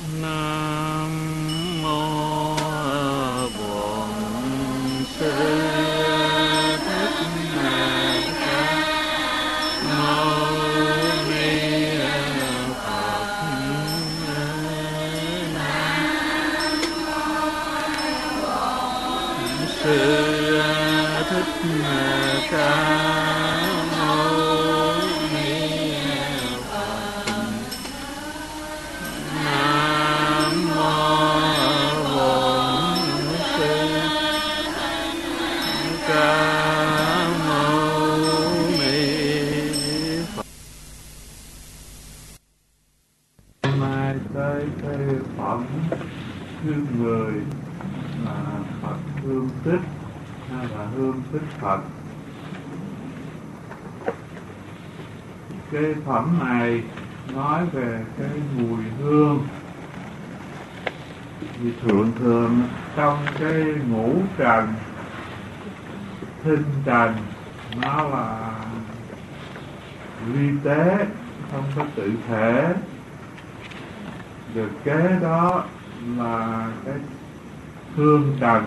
Nam mô Bổn Sư Thích Ca Mâu Ni Phật. Sư Thích Ca Mâu Ni Phật. Nam mô Bổn Sư Ca Mâu Ni Phật. Hôm nay tới cái phẩm thứ 10 là Phật hương tích hay là hương tích Phật. Cái phẩm này nói về cái mùi hương. Vì thường trong cái ngũ trần, thinh trần nó là ly tế, không có tự thể. Được kế đó là cái hương trần.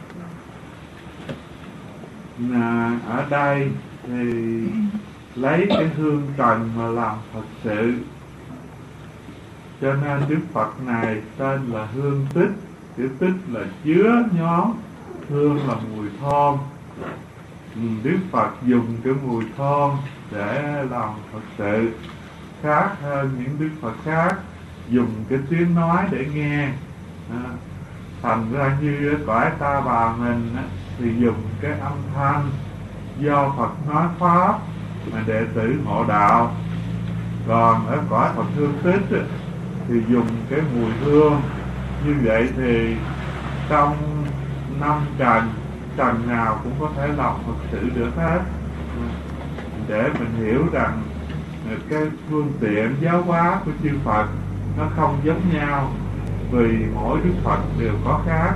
Ở đây thì lấy cái hương trần mà làm Phật sự, cho nên Đức Phật này tên là hương tích. Chữ tích là chứa nhóm, hương là mùi thơm. Đức Phật dùng cái mùi thơm để làm Phật sự, khác hơn những Đức Phật khác dùng cái tiếng nói để nghe. Thành ra như ở cõi Ta Bà mình thì dùng cái âm thanh do Phật nói pháp mà đệ tử ngộ đạo. Còn ở cõi Phật hương tích thì dùng cái mùi hương. Như vậy thì trong 5 trần, trần nào cũng có thể làm Phật sự được hết. Để mình hiểu rằng cái phương tiện giáo hóa của chư Phật nó không giống nhau, vì mỗi Đức Phật đều có khác.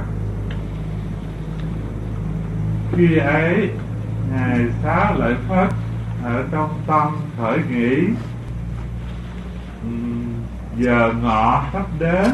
Khi ấy Ngài Xá Lợi Phất ở trong tâm khởi nghĩ, giờ ngọ sắp đến,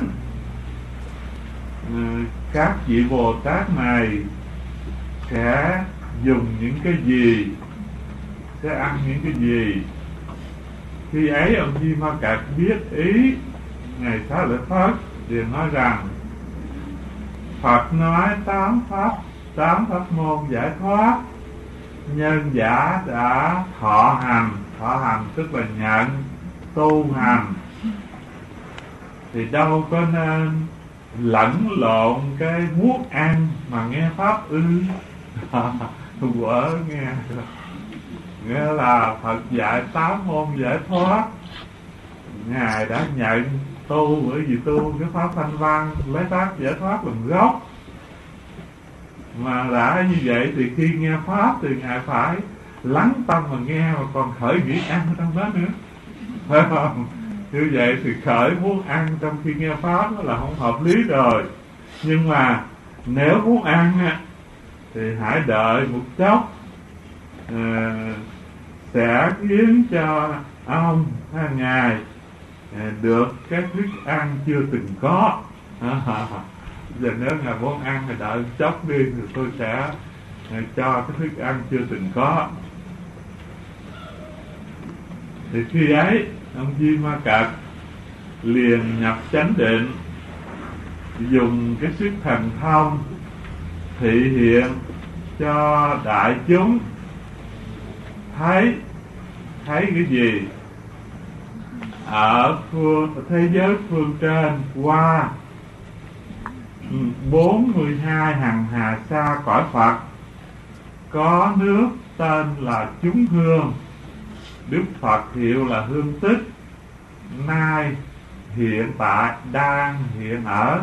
các vị Bồ Tát này sẽ dùng những cái gì, sẽ ăn những cái gì. Khi ấy ông Di Ma Cật biết ý Ngài Xá Lợi Phất, liền nói rằng Phật nói 8 pháp môn giải thoát, nhân giả đã thọ hành tức là nhận, tu hành, thì đâu có nên lẫn lộn cái muốn ăn mà nghe pháp ư. Quở nghe, nghĩa là Phật dạy 8 môn giải thoát, Ngài đã nhận tu, bởi vì tu cái pháp thanh văn lấy pháp giải thoát làm gốc. Mà đã như vậy thì khi nghe pháp thì Ngài phải lắng tâm mà nghe, mà còn khởi nghĩ ăn ở trong đó nữa, phải không? Như vậy thì khởi muốn ăn trong khi nghe pháp đó là không hợp lý rồi. Nhưng mà nếu muốn ăn thì hãy đợi một chốc, sẽ khiến cho ông hay Ngài được cái thức ăn chưa từng có. Giờ nếu Ngài muốn ăn thì đợi chốc đi, thì tôi sẽ cho cái thức ăn chưa từng có. Thì khi ấy ông Di Ma Cật liền nhập chánh định, dùng cái sức thần thông thị hiện cho đại chúng thấy cái gì ở thế giới phương trên, qua 42 hằng hà sa cõi Phật, có nước tên là chúng hương. Đức Phật hiệu là hương tích, nay hiện tại đang hiện ở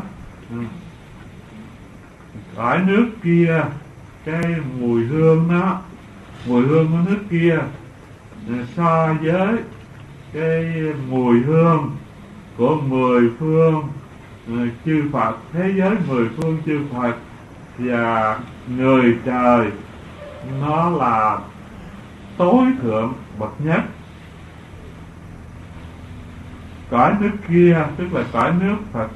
cõi nước kia. Cái mùi hương của nước kia so với cái mùi hương của 10 phương chư Phật, thế giới 10 phương chư Phật và người trời, nó là tối thượng bậc nhất. cõi nước kia, tức là cõi nước Phật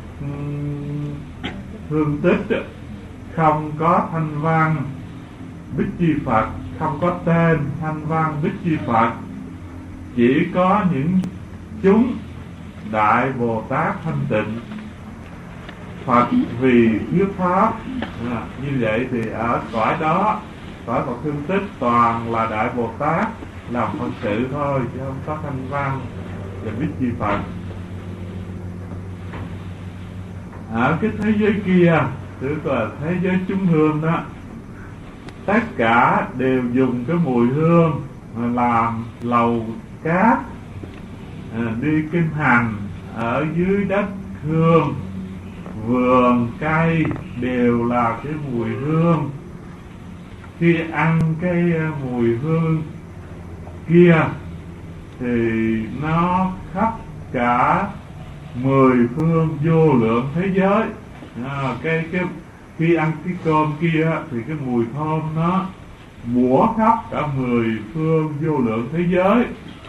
Hương Tích, không có thanh văn Bích Chi Phật, không có tên thanh văn Bích Chi Phật, chỉ có những chúng Đại Bồ Tát thanh tịnh. Phật vì thuyết pháp, như vậy thì ở cõi đó, cõi Phật Hương Tích toàn là Đại Bồ Tát làm Phật sự thôi, chứ không có thanh văn và Bích Chi Phật. Ở cái thế giới kia, tức là thế giới chúng hương đó, tất cả đều dùng cái mùi hương làm lầu cát, đi kinh hành ở dưới đất hương, vườn cây đều là cái mùi hương. Khi ăn cái mùi hương kia thì nó khắp cả 10 phương vô lượng thế giới. Khi ăn cái cơm kia thì cái mùi thơm nó bủa khắp cả 10 phương vô lượng thế giới.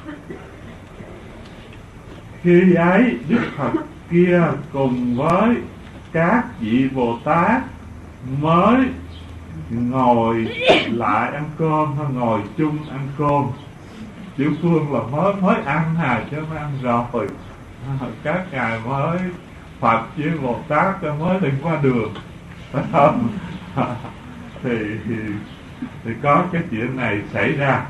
Khi ấy Đức Phật kia cùng với các vị Bồ Tát mới ngồi lại ăn cơm, hay ngồi chung ăn cơm. Chữ phương là mới ăn chứ mới ăn rồi. Các ngài mới Phật với Bồ Tát mới đi qua đường, phải không? thì có cái chuyện này xảy ra.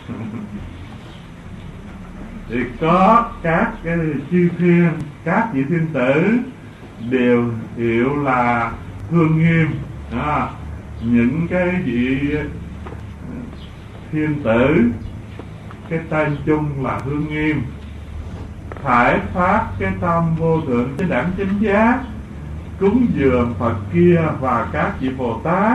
Thì có các cái chư thiên, các vị thiên tử đều hiểu là Hương Nghiêm. Những cái vị thiên tử cái tên chung là Hương Nghiêm, phải phát cái tâm vô thượng cái đẳng chánh giác, cúng dường Phật kia và các vị Bồ Tát.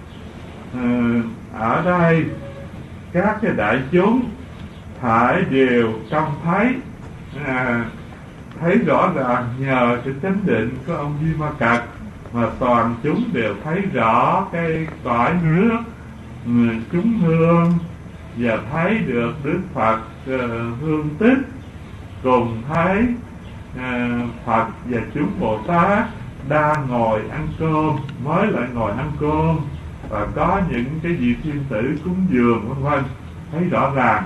Ở đây các cái đại chúng phải đều trông thấy, thấy rõ ràng nhờ cái chánh định của ông Di Ma Cật mà toàn chúng đều thấy rõ cái cõi nước chúng hương, và thấy được Đức Phật Hương Tích, cùng thấy Phật và chúng Bồ Tát đang ngồi ăn cơm, mới lại ngồi ăn cơm, và có những cái vị thiên tử cúng dường vân vân, thấy rõ ràng.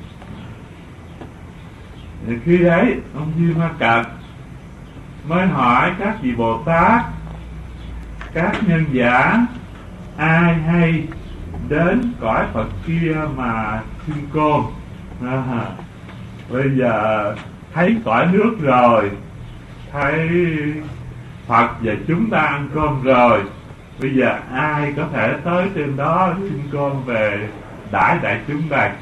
Thì khi ấy ông Di Ma Cật mới hỏi các vị Bồ Tát, các nhân giả ai hay đến cõi Phật kia mà xin cơm. Bây giờ thấy cõi nước rồi, thấy Phật và chúng ta ăn cơm rồi, bây giờ ai có thể tới trên đó xin cơm về đãi đại chúng đây?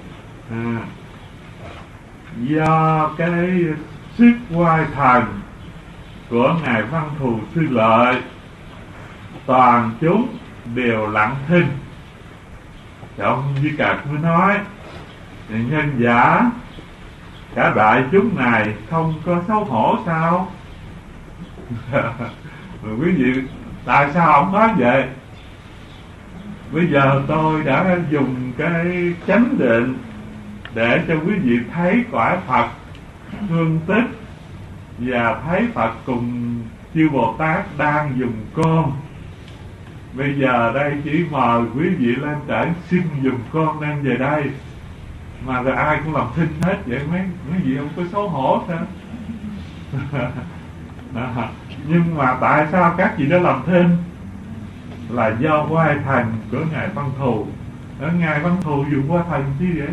Do cái sức oai thần của ngài Văn Thù Sư Lợi, toàn chúng đều lặng thinh. Thì ông Di Cật mới nói, nhân giả cả đại chúng này không có xấu hổ sao? Quý vị, tại sao ông nói vậy? Bây giờ tôi đã dùng cái chánh định để cho quý vị thấy cõi Phật Hương Tích, và thấy Phật cùng chư Bồ Tát đang dùng cơm. Bây giờ đây chỉ mời quý vị lên trển xin dùng cơm đem về đây, mà rồi ai cũng làm thinh hết vậy, mấy vị không có xấu hổ sao? Nhưng mà tại sao các vị đã làm thinh? Là do oai thần của ngài Văn Thù. Ngài Văn Thù dùng oai thần chi vậy?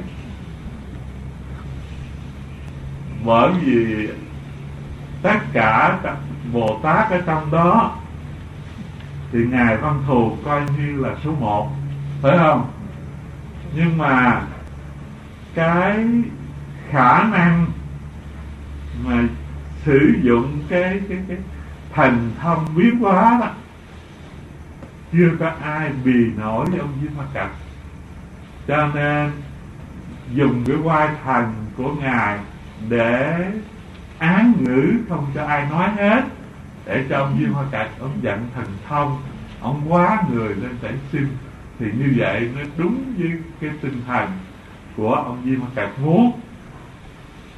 Bởi vì tất cả các Bồ Tát ở trong đó thì ngài Văn Thù coi như là số 1, phải không? Nhưng mà cái khả năng mà sử dụng cái thần thông biến hóa đó, chưa có ai bì nổi với ông Di Ma Cật. Cho nên dùng cái oai thần của ngài để án ngữ, không cho ai nói hết, để cho ông Di Ma Cật ông giận thần thông, ông quá người lên để xin. Thì như vậy nó đúng với cái tinh thần của ông Di Ma Cật muốn.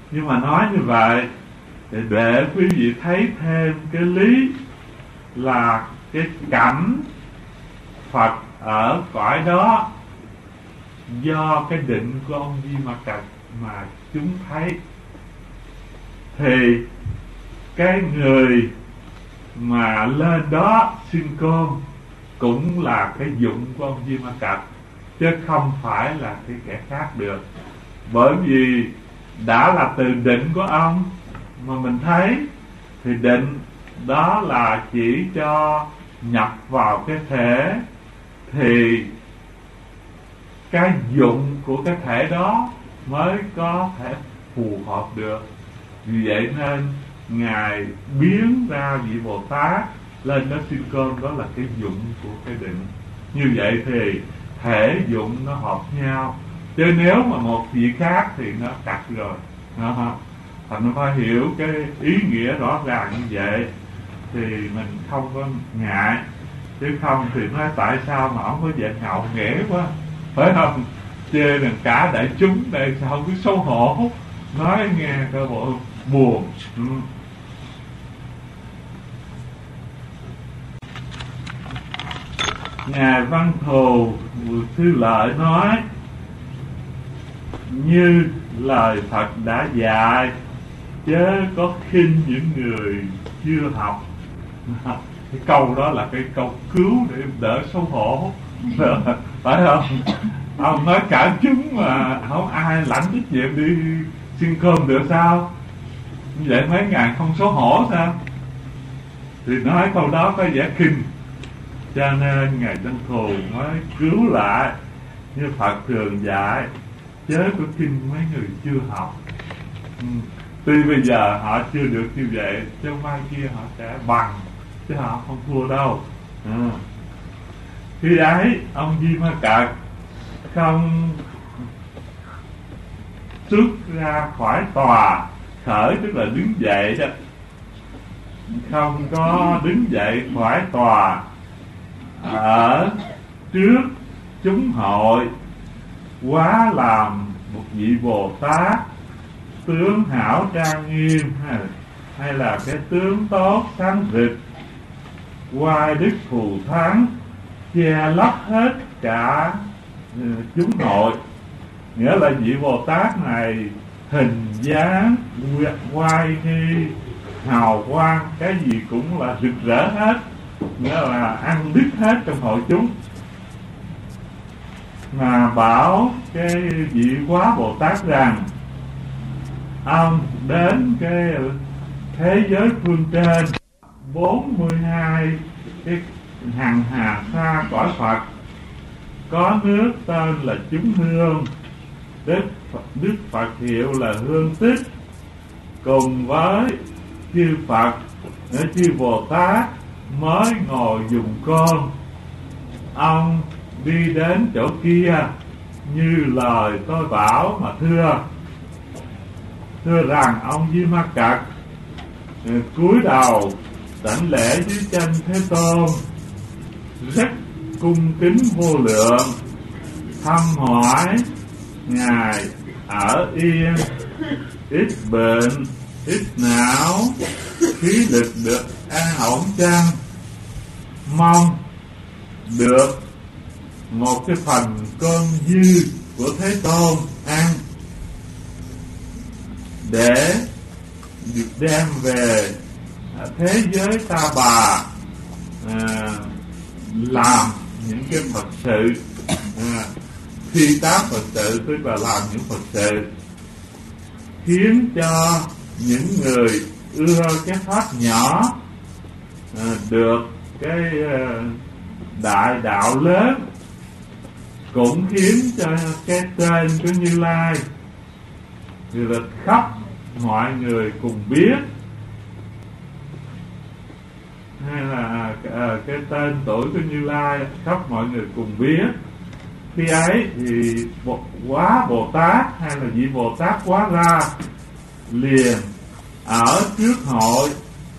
Nhưng mà nói như vậy để quý vị thấy thêm cái lý là cái cảnh Phật ở cõi đó do cái định của ông Di Ma Cật mà chúng thấy. Thì cái người mà lên đó xin cơm cũng là cái dụng của ông Di Ma Cật, chứ không phải là cái kẻ khác được. Bởi vì đã là từ định của ông mà mình thấy, thì định đó là chỉ cho nhập vào cái thể, thì cái dụng của cái thể đó mới có thể phù hợp được. Vì vậy nên Ngài biến ra vị Bồ Tát lên đó xin cơm, đó là cái dụng của cái định. Như vậy thì thể dụng nó hợp nhau, chứ nếu mà một vị khác thì nó cắt rồi. Thành nó phải hiểu cái ý nghĩa rõ ràng như vậy thì mình không có ngại. Chứ không thì nói tại sao mà ông có vẻ ngạo nghễ quá, phải không? Chê rằng cả đại chúng đây sao không biết xấu hổ, nói nghe cái bộ buồn. Ngài Văn Thù Sư Lợi nói: như lời Phật đã dạy, chớ có khinh những người chưa học. Cái câu đó là cái câu cứu để đỡ xấu hổ, phải không? Ông nói cả chúng mà không ai lãnh trách nhiệm đi xin cơm được sao? Như vậy mấy ngàn không xấu hổ sao? Thì nói câu đó có vẻ khinh, cho nên Ngài Văn Thù mới cứu lại như Phật thường dạy, chớ có khinh mấy người chưa học. Tuy bây giờ họ chưa được như vậy, chứ mai kia họ sẽ bằng, chứ họ không thua đâu. Khi ấy ông Di Ma Cật không xuất ra khỏi tòa khởi, tức là đứng dậy đó, không có đứng dậy khỏi tòa, ở trước chúng hội quá làm một vị Bồ Tát tướng hảo trang nghiêm, hay là cái tướng tốt sáng rực, oai đức thù thắng, che lấp hết cả chúng hội. Nghĩa là vị Bồ Tát này hình dáng oai nghi hào quang, cái gì cũng là rực rỡ hết, nghĩa là ăn đứt hết trong hội chúng. Mà bảo cái vị Quá Bồ Tát rằng ông đến cái thế giới phương trên 42 cái hằng hà xa cõi Phật, có nước tên là chúng hương, Đức Phật hiệu là Hương Tích, cùng với chư Phật, chư Bồ Tát mới ngồi dùng cơm. Ông đi đến chỗ kia như lời tôi bảo mà thưa rằng ông Di Ma Cật cúi đầu đảnh lễ dưới chân Thế Tôn, rất cung kính vô lượng, thăm hỏi Ngài ở yên, ít bệnh, ít não, khí lực được an ổn chăng, mong được một cái phần cơm dư của Thế Tôn ăn để được đem về thế giới Ta Bà làm những cái Phật sự, thi tác Phật sự, tức là làm những Phật sự khiến cho những người ưa cái pháp nhỏ được cái đại đạo lớn, cũng khiến cho cái tên của Như Lai thì là khắp mọi người cùng biết, hay là cái tên tuổi của Như Lai khắp mọi người cùng biết. Khi ấy thì Quá Bồ Tát hay là vị Bồ Tát Quá Ra liền ở trước hội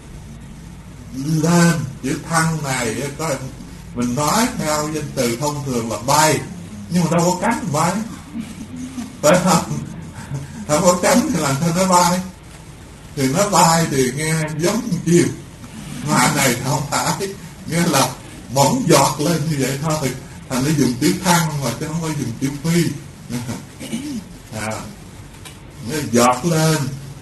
lên. Chữ thăng này có mình nói theo danh từ thông thường là bay, nhưng mà đâu có cánh bay, phải không? không có cánh thì làm sao nó bay? Thì nó bay thì nghe giống chim, mà này không phải, nghĩa là bỗng giọt lên như vậy thôi, thành nó dùng chữ thăng mà chứ không có dùng chữ phi. Nó giọt lên.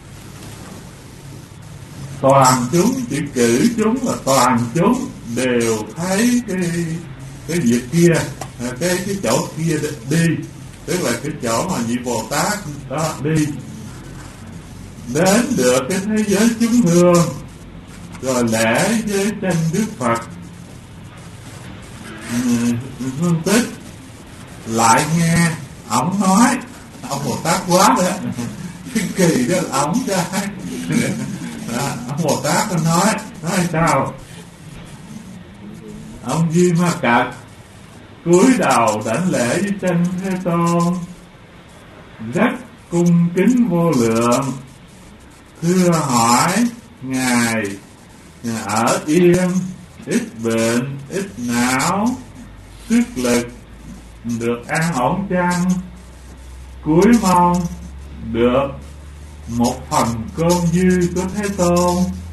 Toàn chúng, chỉ cử chúng là toàn chúng đều thấy cái việc kia, cái chỗ kia đi, tức là cái chỗ mà vị Bồ Tát đó đi, đến được cái thế giới chúng thường, rồi lễ với chân Đức Phật. Phân tích lại nghe ổng nói, ông Bồ Tát quá đó, kỳ đó là ổng trai. Ông Bồ Tát nói sao? Ông Di Ma Cật cúi đầu đảnh lễ với chân Thế Tôn, rất cung kính vô lượng, thưa hỏi ngài ở yên, ít bệnh, ít não, sức lực được an ổn chăng? Cúi mong được một phần cơm dư của Thế Tôn,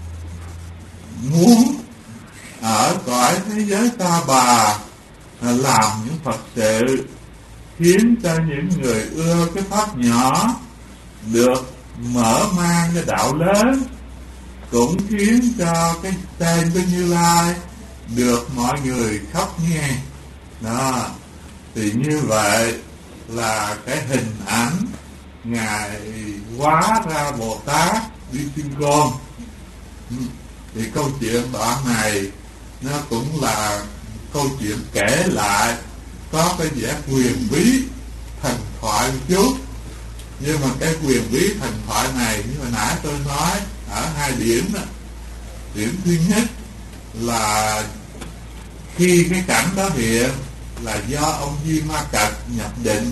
muốn ở cõi thế giới Ta Bà làm những Phật sự, khiến cho những người ưa cái pháp nhỏ được mở mang cái đạo lớn, cũng khiến cho cái tên của Như Lai được mọi người khắp nghe. Đó, thì như vậy là cái hình ảnh ngài hóa ra Bồ Tát đi sinh con. Thì câu chuyện đoạn này nó cũng là câu chuyện kể lại có cái vẻ quyền bí thần thoại một chút, nhưng mà cái quyền bí thần thoại này như hồi nãy tôi nói ở hai điểm đó. Điểm thứ nhất là khi cái cảnh đó hiện là do ông Di Ma Cật nhập định,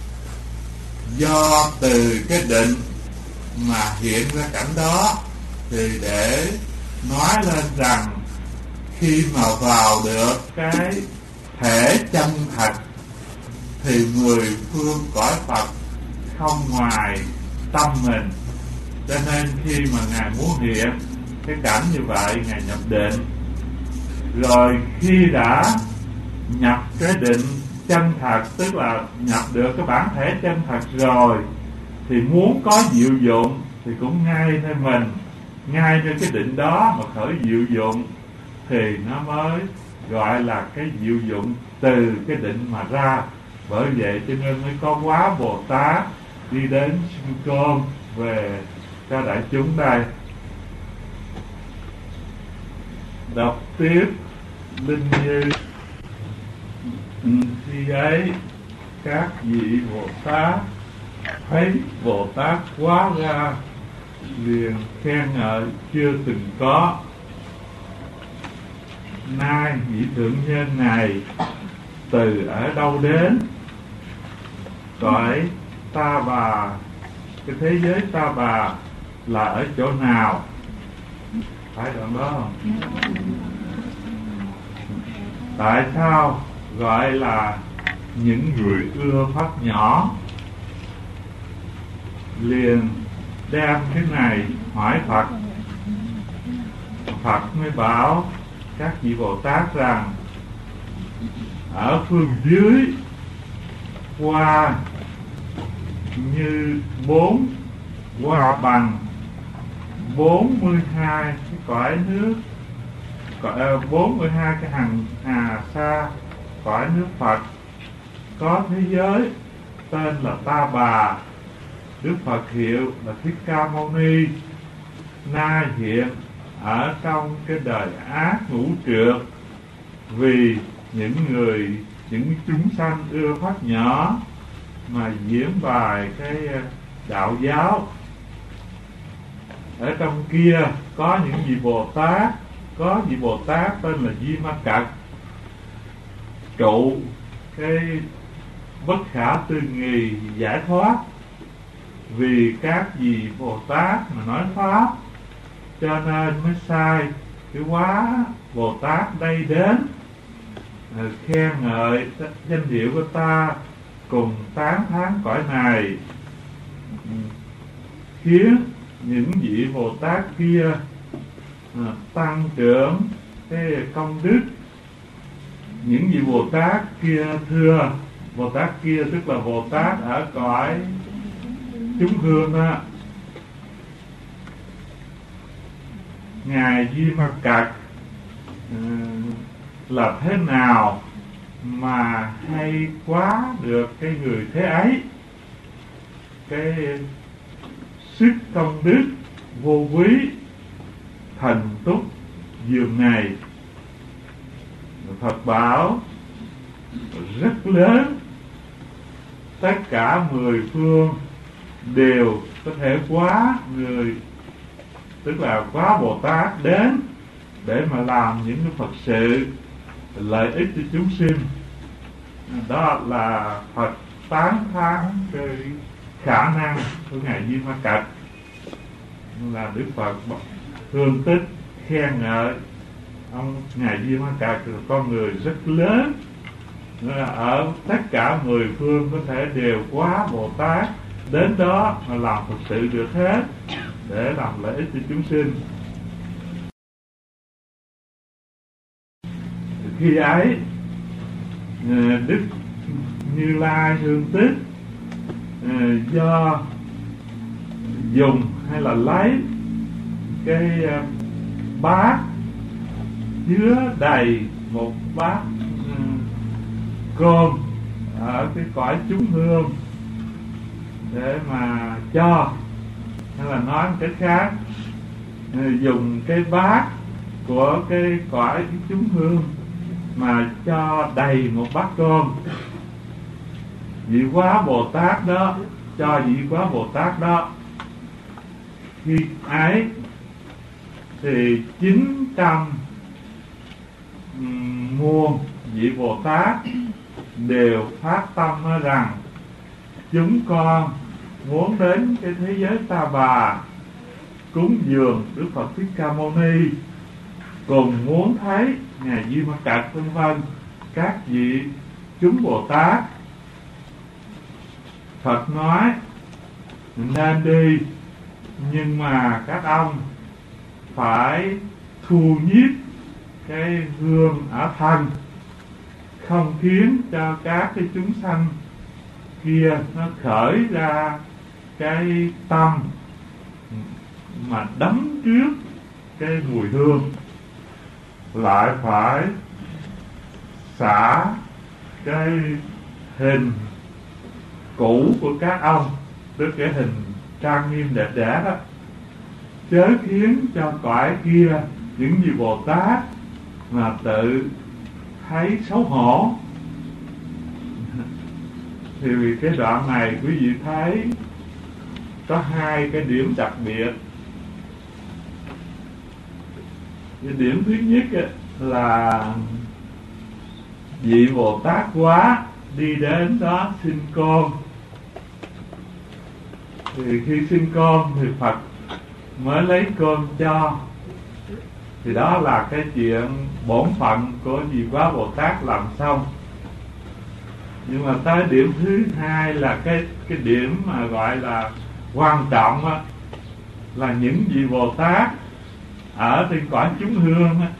do từ cái định mà hiện ra cảnh đó, thì để nói lên rằng khi mà vào được cái thể chân thật thì mười phương cõi Phật không ngoài tâm mình. Cho nên khi mà ngài muốn hiện cái cảnh như vậy, ngài nhập định. Rồi khi đã nhập cái định chân thật, tức là nhập được cái bản thể chân thật rồi, thì muốn có diệu dụng thì cũng ngay nơi mình, ngay nơi cái định đó mà khởi diệu dụng, thì nó mới gọi là cái diệu dụng từ cái định mà ra. Bởi vậy cho nên mới có hóa Bồ Tát đi đến sinh côn về cho đại chúng đây. Đọc tiếp Linh Như. Khi ấy các vị Bồ Tát thấy Bồ Tát hóa ra, liền khen ngợi chưa từng có. Nay vị thượng nhân này từ ở đâu đến? Cõi Ta Bà, cái thế giới Ta Bà là ở chỗ nào? Phải đoạn đó không? Tại sao gọi là những người ưa pháp nhỏ? Liền đem cái này hỏi Phật. Phật mới bảo các vị Bồ Tát rằng ở phương dưới qua như qua bằng 42 cái cõi nước, 42 cái hằng hà sa cõi nước Phật, có thế giới tên là Ta Bà. Đức Phật hiệu là Thích Ca Mâu Ni, nay hiện ở trong cái đời ác ngũ trượt, vì những chúng sanh ưa pháp nhỏ mà diễn bài cái đạo giáo. Ở trong kia có những vị Bồ Tát, có vị Bồ Tát tên là Di Ma Cật, trụ cái bất khả tư nghì giải thoát. Vì các vị Bồ Tát mà nói pháp, cho nên mới sai cái hóa Bồ Tát đây đến khen ngợi danh hiệu của ta, cùng tán thán cõi này. khiến những vị Bồ Tát kia tăng trưởng cái công đức. Những vị Bồ Tát kia thưa, Bồ Tát kia tức là Bồ Tát ở cõi chúng hương đó. Ngài Di Ma Cật là thế nào mà hay quá được cái người thế ấy, cái sức công đức vô quý thành túc dường này. Phật bảo rất lớn, tất cả 10 phương đều có thể quá người, tức là quá Bồ Tát đến để mà làm những cái Phật sự lợi ích cho chúng sinh. Đó là Phật tán thán cái khả năng của Ngài Di Ma Cật, là Đức Phật thương tích khen ngợi ông Ngài Di Ma Cật là con người rất lớn, ở tất cả 10 phương có thể đều quá Bồ Tát đến đó mà làm Phật sự được hết để làm lợi ích cho chúng sinh. Khi ấy Đức Như Lai Hương Tích do dùng hay là lấy cái bát chứa đầy một bát cơm ở cái cõi chúng hương để mà cho, hay là nói một cách khác, dùng cái bát của cái cõi chúng hương mà cho đầy một bát cơm. Vị Quá Bồ Tát đó, cho vị Quá Bồ Tát đó, khi ấy thì 900 muôn vị Bồ Tát đều phát tâm nói rằng chúng con muốn đến cái thế giới Ta Bà cúng dường Đức Phật Thích Ca Mâu Ni, cùng muốn thấy Ngài Di Ma Cật vân vân, các vị chúng Bồ Tát. Phật nói nên đi, nhưng mà các ông phải thu nhiếp cái hương ở thân, không khiến cho các cái chúng sanh kia nó khởi ra cái tâm mà đắm trước cái mùi hương. Lại phải xả cái hình cũ của các ông, tức cái hình trang nghiêm đẹp đẽ đó, chớ khiến cho cõi kia những vị Bồ Tát mà tự thấy xấu hổ. Thì vì cái đoạn này quý vị thấy có hai cái điểm đặc biệt. Cái điểm thứ nhất là vị Bồ Tát Quá đi đến đó xin con. Thì khi xin con thì Phật mới lấy cơm cho. Thì đó là cái chuyện bổn phận của vị Quá Bồ Tát làm xong. Nhưng mà tới điểm thứ hai là cái điểm mà gọi là quan trọng á, là những vị Bồ Tát ở trên cõi chúng hương á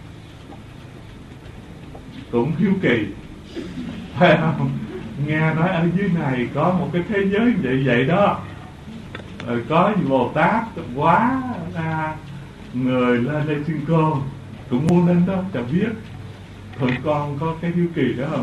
cũng hiếu kỳ, phải không? Nghe nói ở dưới này có một cái thế giới vậy đó, rồi có vị Bồ Tát Quá ra người lên đây xin con, cũng muốn lên đó cho biết. Thôi con có cái hiếu kỳ đó không?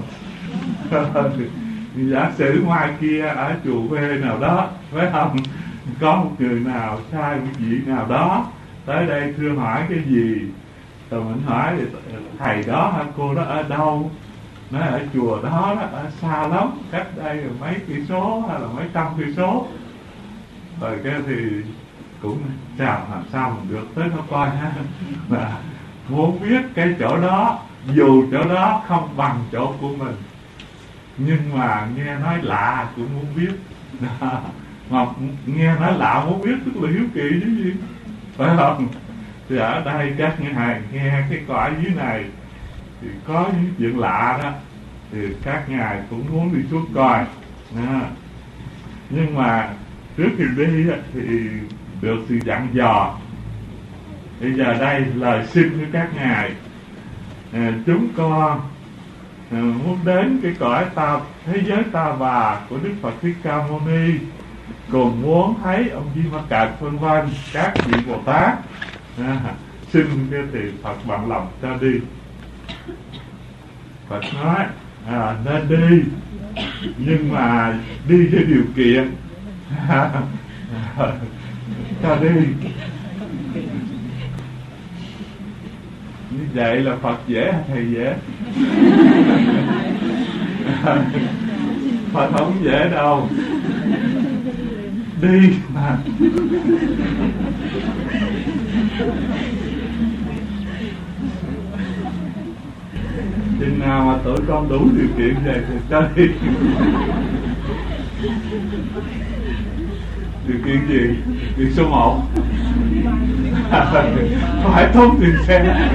Giả sử ngoài kia ở chùa quê nào đó, phải không, có một người nào sai một vị nào đó tới đây thưa hỏi cái gì, rồi mình hỏi thầy đó hay cô đó ở đâu, nói ở chùa đó, ở xa lắm, cách đây là mấy cây số hay là mấy trăm cây số. Rồi cái thì cũng chào làm sao mình được tới nó coi ha. Mà muốn biết cái chỗ đó, dù chỗ đó không bằng chỗ của mình, nhưng mà nghe nói lạ cũng muốn biết. Mà nghe nói lạ muốn biết tức là hiếu kỳ chứ gì, phải không? Thì ở đây các ngài nghe cái cõi dưới này thì có những chuyện lạ đó, thì các ngài cũng muốn đi xuống coi. Nhưng mà trước khi đi thì được sự dặn dò. Bây giờ đây lời xin của các ngài, chúng con muốn đến cái cõi thế giới Ta Bà của Đức Phật Thích Ca Mâu Ni, cùng muốn thấy ông Di Ma Cật vân vân, các vị Bồ Tát, xin cái thì Phật bằng lòng cho đi. Phật nói nên đi, nhưng mà đi với điều kiện cho đi. Như vậy là Phật dễ hay thầy dễ? Phật không dễ đâu, đi mà. Chừng nào mà tụi con đủ điều kiện về thì cho đi. Điều kiện gì? Điều kiện số 1 phải tốn tiền xe.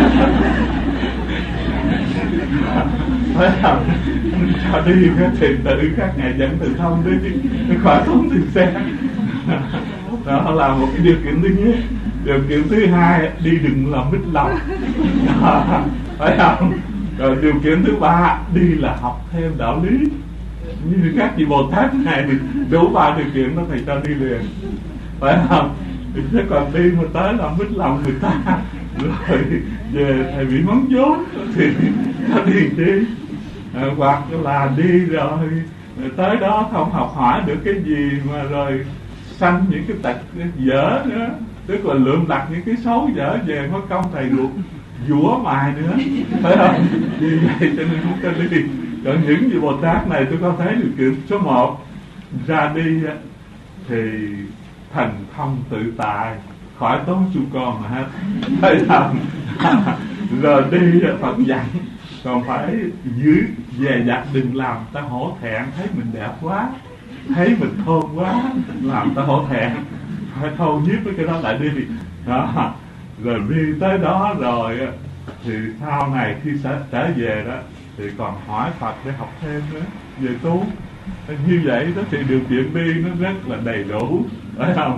Phải làm cho đi thì tự các ngài dẫn tự thông đi, khỏi tốn tiền xe. Đó là một cái điều kiện thứ nhất. Điều kiện thứ hai, đi đừng làm mít lòng. Phải không? Rồi điều kiện thứ ba, đi là học thêm đạo lý. Như các vị Bồ Tát này thì đủ 3 điều kiện đó thầy cho đi liền. Phải không? Chứ còn đi mà tới làm mít lòng người ta, rồi về thầy bị mắng vốn thì ta đi chi? Hoặc là đi rồi tới đó không học hỏi được cái gì mà rồi sanh những cái tật dở nữa, tức là lượm đặt những cái xấu dở về mất công thầy luộc dũa mài nữa, phải không? Vì vậy cho nên không cho đi. Còn những vị Bồ Tát này tôi có thấy điều kiện số 1 ra đi thì thành thông tự tại, khỏi tốn chu con mà hết, phải không? Rồi đi Phật dặn, còn phải giữ dè dặt, đừng làm ta hổ thẹn, thấy mình đẹp quá, thấy mình thôn quá, làm ta hổ thẹn, phải thâu nhiếp với cái đó lại đi. Đó. Rồi đi tới đó rồi thì sau này khi trở về đó thì còn hỏi Phật để học thêm nữa về tu. Như vậy đó thì điều kiện đi nó rất là đầy đủ, phải không?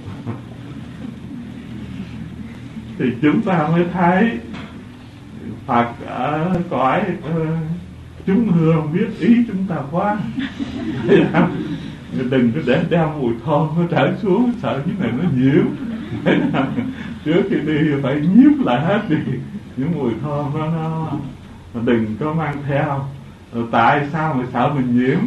Thì chúng ta mới thấy Phật ở cõi chúng hương biết ý chúng ta quá. Đừng có để đem mùi thơm nó trở xuống, sợ cái này nó nhiễm. Trước khi đi phải nhiếp lại hết đi những mùi thơm đó, nó đừng có mang theo. Rồi tại sao mà sợ mình nhiễm?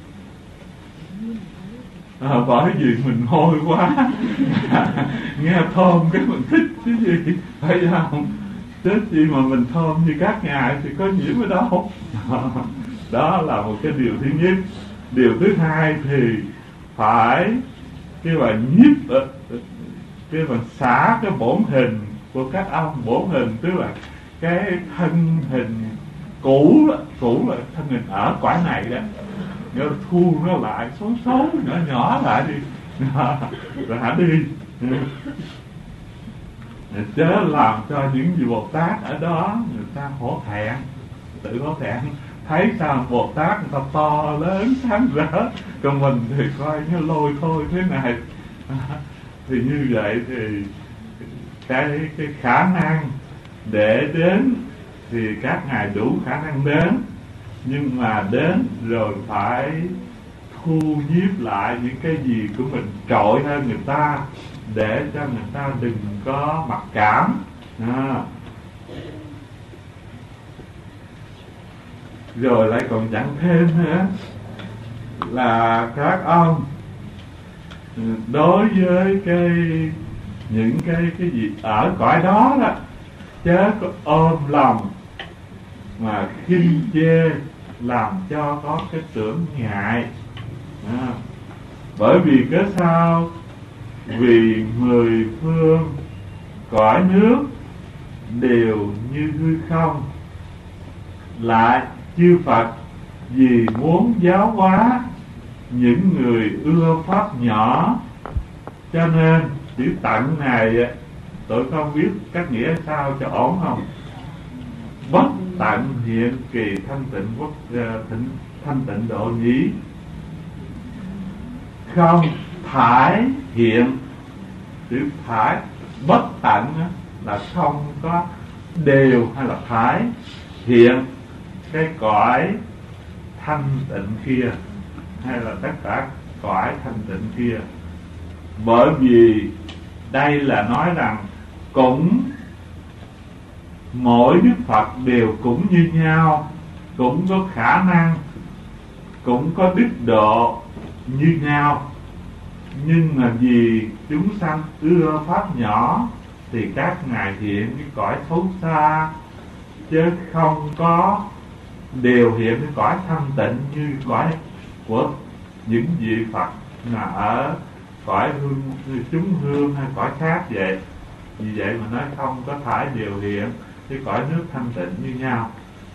Bởi vì mình hôi quá. Nghe thơm cái mình thích cái gì, phải không? Chứ gì mà mình thơm như các ngài thì có nhiễm ở đâu. Đó là một cái điều thứ nhất. Điều thứ hai thì phải cái bà nhiếp, cái bà xả cái bổn hình của các ông. Bổn hình tức là cái thân hình cũ là thân hình ở cõi này đó, nó thu nó lại xấu nhỏ nhỏ lại đi. Rồi hả đi, chớ làm cho những vị Bồ Tát ở đó người ta hổ thẹn, tự hổ thẹn. Thấy sao Bồ Tát người ta to lớn sáng rỡ, còn mình thì coi như lôi thôi thế này. Thì như vậy thì cái khả năng để đến thì các ngài đủ khả năng đến, nhưng mà đến rồi phải thu nhiếp lại những cái gì của mình trội hơn người ta, để cho người ta đừng có mặc cảm. Rồi lại còn dặn thêm nữa là các ông đối với những cái gì ở cõi đó đó, chớ có ôm lòng mà khinh chê, làm cho có cái tưởng ngại. Bởi vì cái sao? Vì 10 phương cõi nước đều như hư không, lại chư Phật vì muốn giáo hóa những người ưa pháp nhỏ, cho nên chữ tận này tôi không biết các nghĩa sao cho ổn không? Bất tận hiện kỳ thanh tịnh thanh tịnh độ nhĩ, không thải hiện. Chữ thải bất tận là không có đều hay là thải, hiện cái cõi thanh tịnh kia hay là tất cả cõi thanh tịnh kia. Bởi vì đây là nói rằng cũng mỗi Đức Phật đều cũng như nhau, cũng có khả năng, cũng có đức độ như nhau, nhưng mà vì chúng sanh ưa pháp nhỏ thì các ngài hiện cái cõi xấu xa, chứ không có đều hiện cái cõi thanh tịnh như cõi của những vị Phật mà ở cõi hương, chúng hương hay cõi khác vậy. Vì vậy mà nói không có phải đều hiện cái cõi nước thanh tịnh như nhau.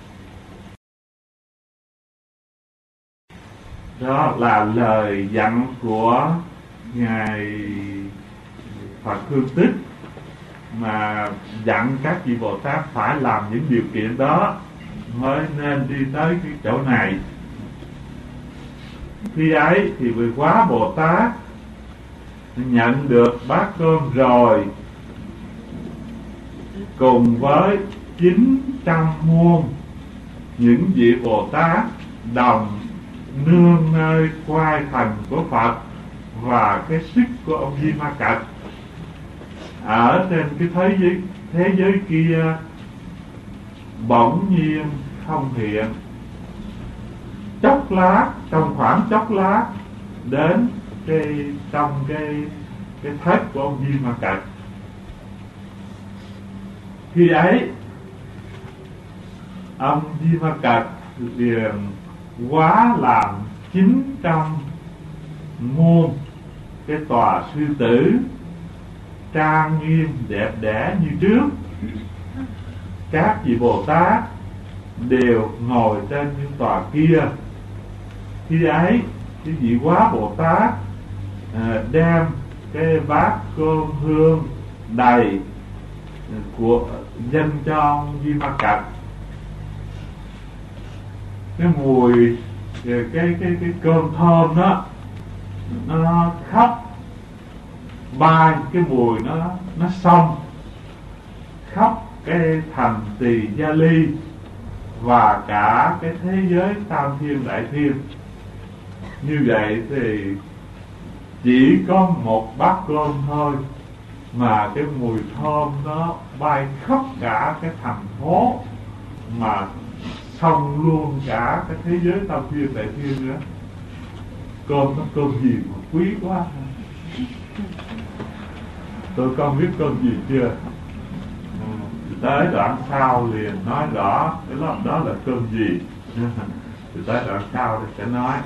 Đó là lời dặn của ngài Phật Hương Tích, mà dặn các vị Bồ Tát phải làm những điều kiện đó mới nên đi tới cái chỗ này. Khi ấy thì vị Quá Bồ Tát nhận được bát cơm rồi, cùng với 900 muôn những vị Bồ Tát đồng nương nơi quai thần của Phật và cái sức của ông Di Ma Cật ở trên cái thế giới kia bỗng nhiên không hiện. Chốc lát, trong khoảng chốc lát đến trong cái thất của ông Di Ma Cật. Khi ấy ông Di Ma Cật liền hóa làm 900 muôn cái tòa sư tử trang nghiêm đẹp đẽ như trước. Các vị Bồ Tát đều ngồi trên những tòa kia. Khi ấy cái vị Quá Bồ Tát đem cái bát cơm hương đầy của dâng cho ông Di Ma Cật. Cái mùi cái cơm thơm đó nó khắp bay, cái mùi nó xông khắp cái thành Tỳ Gia Ly và cả cái thế giới tam thiên đại thiên. Như vậy thì chỉ có một bát cơm thôi mà cái mùi thơm nó bay khắp cả cái thành phố, mà xong luôn cả cái thế giới tam thiên đại thiên nữa. Cơm nó cơm gì mà quý quá. Tôi con biết cơm gì chưa? Tới đoạn sau liền nói rõ cái đó là cơm gì. Thì tới đoạn sau thì sẽ nói.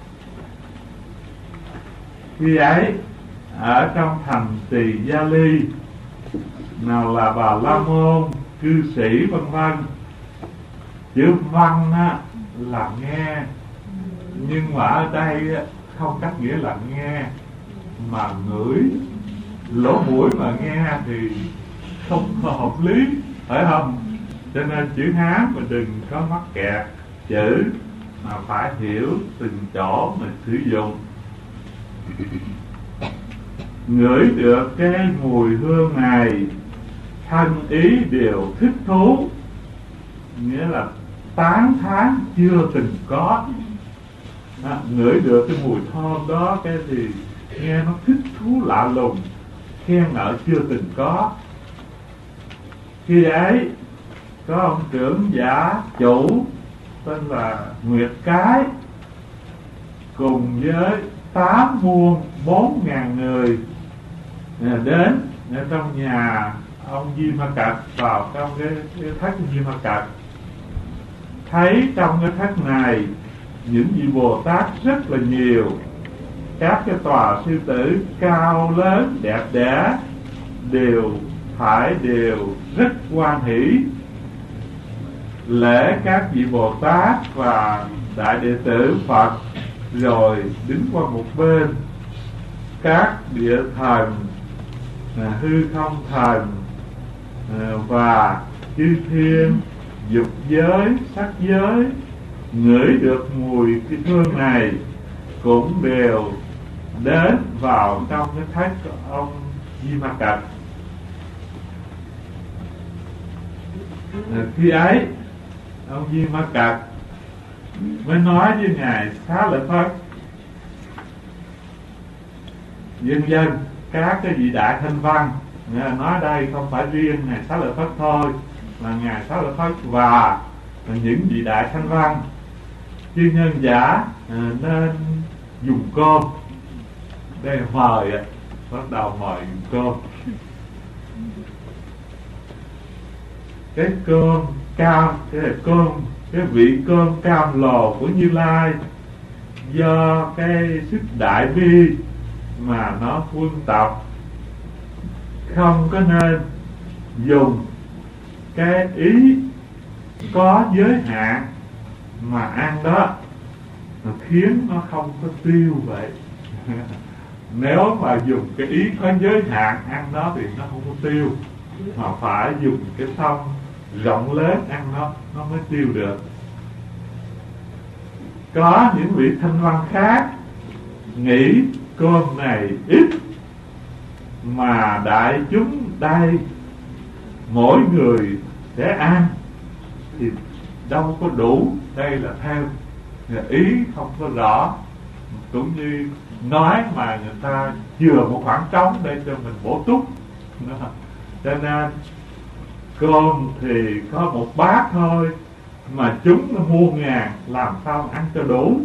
Khi ấy ở trong thành Tỳ Gia Ly, nào là Bà La Môn, cư sĩ vân vân. Chữ văn á, là nghe, nhưng mà ở đây không cách nghĩa là nghe mà ngửi. Lỗ mũi mà nghe thì không hợp lý, phải không? Cho nên chữ Hán mà đừng có mắc kẹt chữ, mà phải hiểu từng chỗ mình sử dụng. Ngửi được cái mùi hương này, thân ý đều thích thú, nghĩa là tán thán chưa từng có. Ngửi được cái mùi thơm đó, cái thì nghe nó thích thú lạ lùng, khen ngợi chưa từng có. Khi ấy có ông trưởng giả chủ tên là Nguyệt Cái cùng với 8 muôn 4.000 người đến ở trong nhà ông Di Ma Cật, vào trong cái thất Di Ma Cật. Thấy trong cái thất này những vị Bồ Tát rất là nhiều, các cái tòa sư tử cao lớn đẹp đẽ đều rất hoan hỷ lễ các vị Bồ Tát và đại đệ tử Phật, rồi đứng qua một bên. Các địa thần, hư không thần và chư thiên, dục giới, sắc giới ngửi được mùi cái hương này cũng đều đến vào trong cái thách của ông Di Ma Cật. Khi ấy ông Di Ma Cật mới nói với ngài Xá Lợi Phất: dân các cái vị đại thanh văn, nói đây không phải riêng ngài Xá Lợi Phất thôi, là ngài Xá Lợi Phất và những vị đại thanh văn chư nhân giả nên dùng cơm để mời, bắt đầu mời dùng cơm. Cái cơm cam, cái vị cơm cam lồ của Như Lai do cái sức đại bi mà nó quân tập, không có nên dùng cái ý có giới hạn mà ăn đó, nó khiến nó không có tiêu vậy. Nếu mà dùng cái ý có giới hạn ăn đó thì nó không có tiêu, mà phải dùng cái tâm rộng lớn ăn nó mới tiêu được. Có những vị thanh văn khác nghĩ cơm này ít mà đại chúng đây mỗi người sẽ ăn thì đâu có đủ. Đây là theo ý không có rõ, cũng như nói mà người ta chừa một khoảng trống để cho mình bổ túc. Cho nên cơm thì có một bát thôi mà chúng nó muôn ngàn, làm sao ăn cho đủ.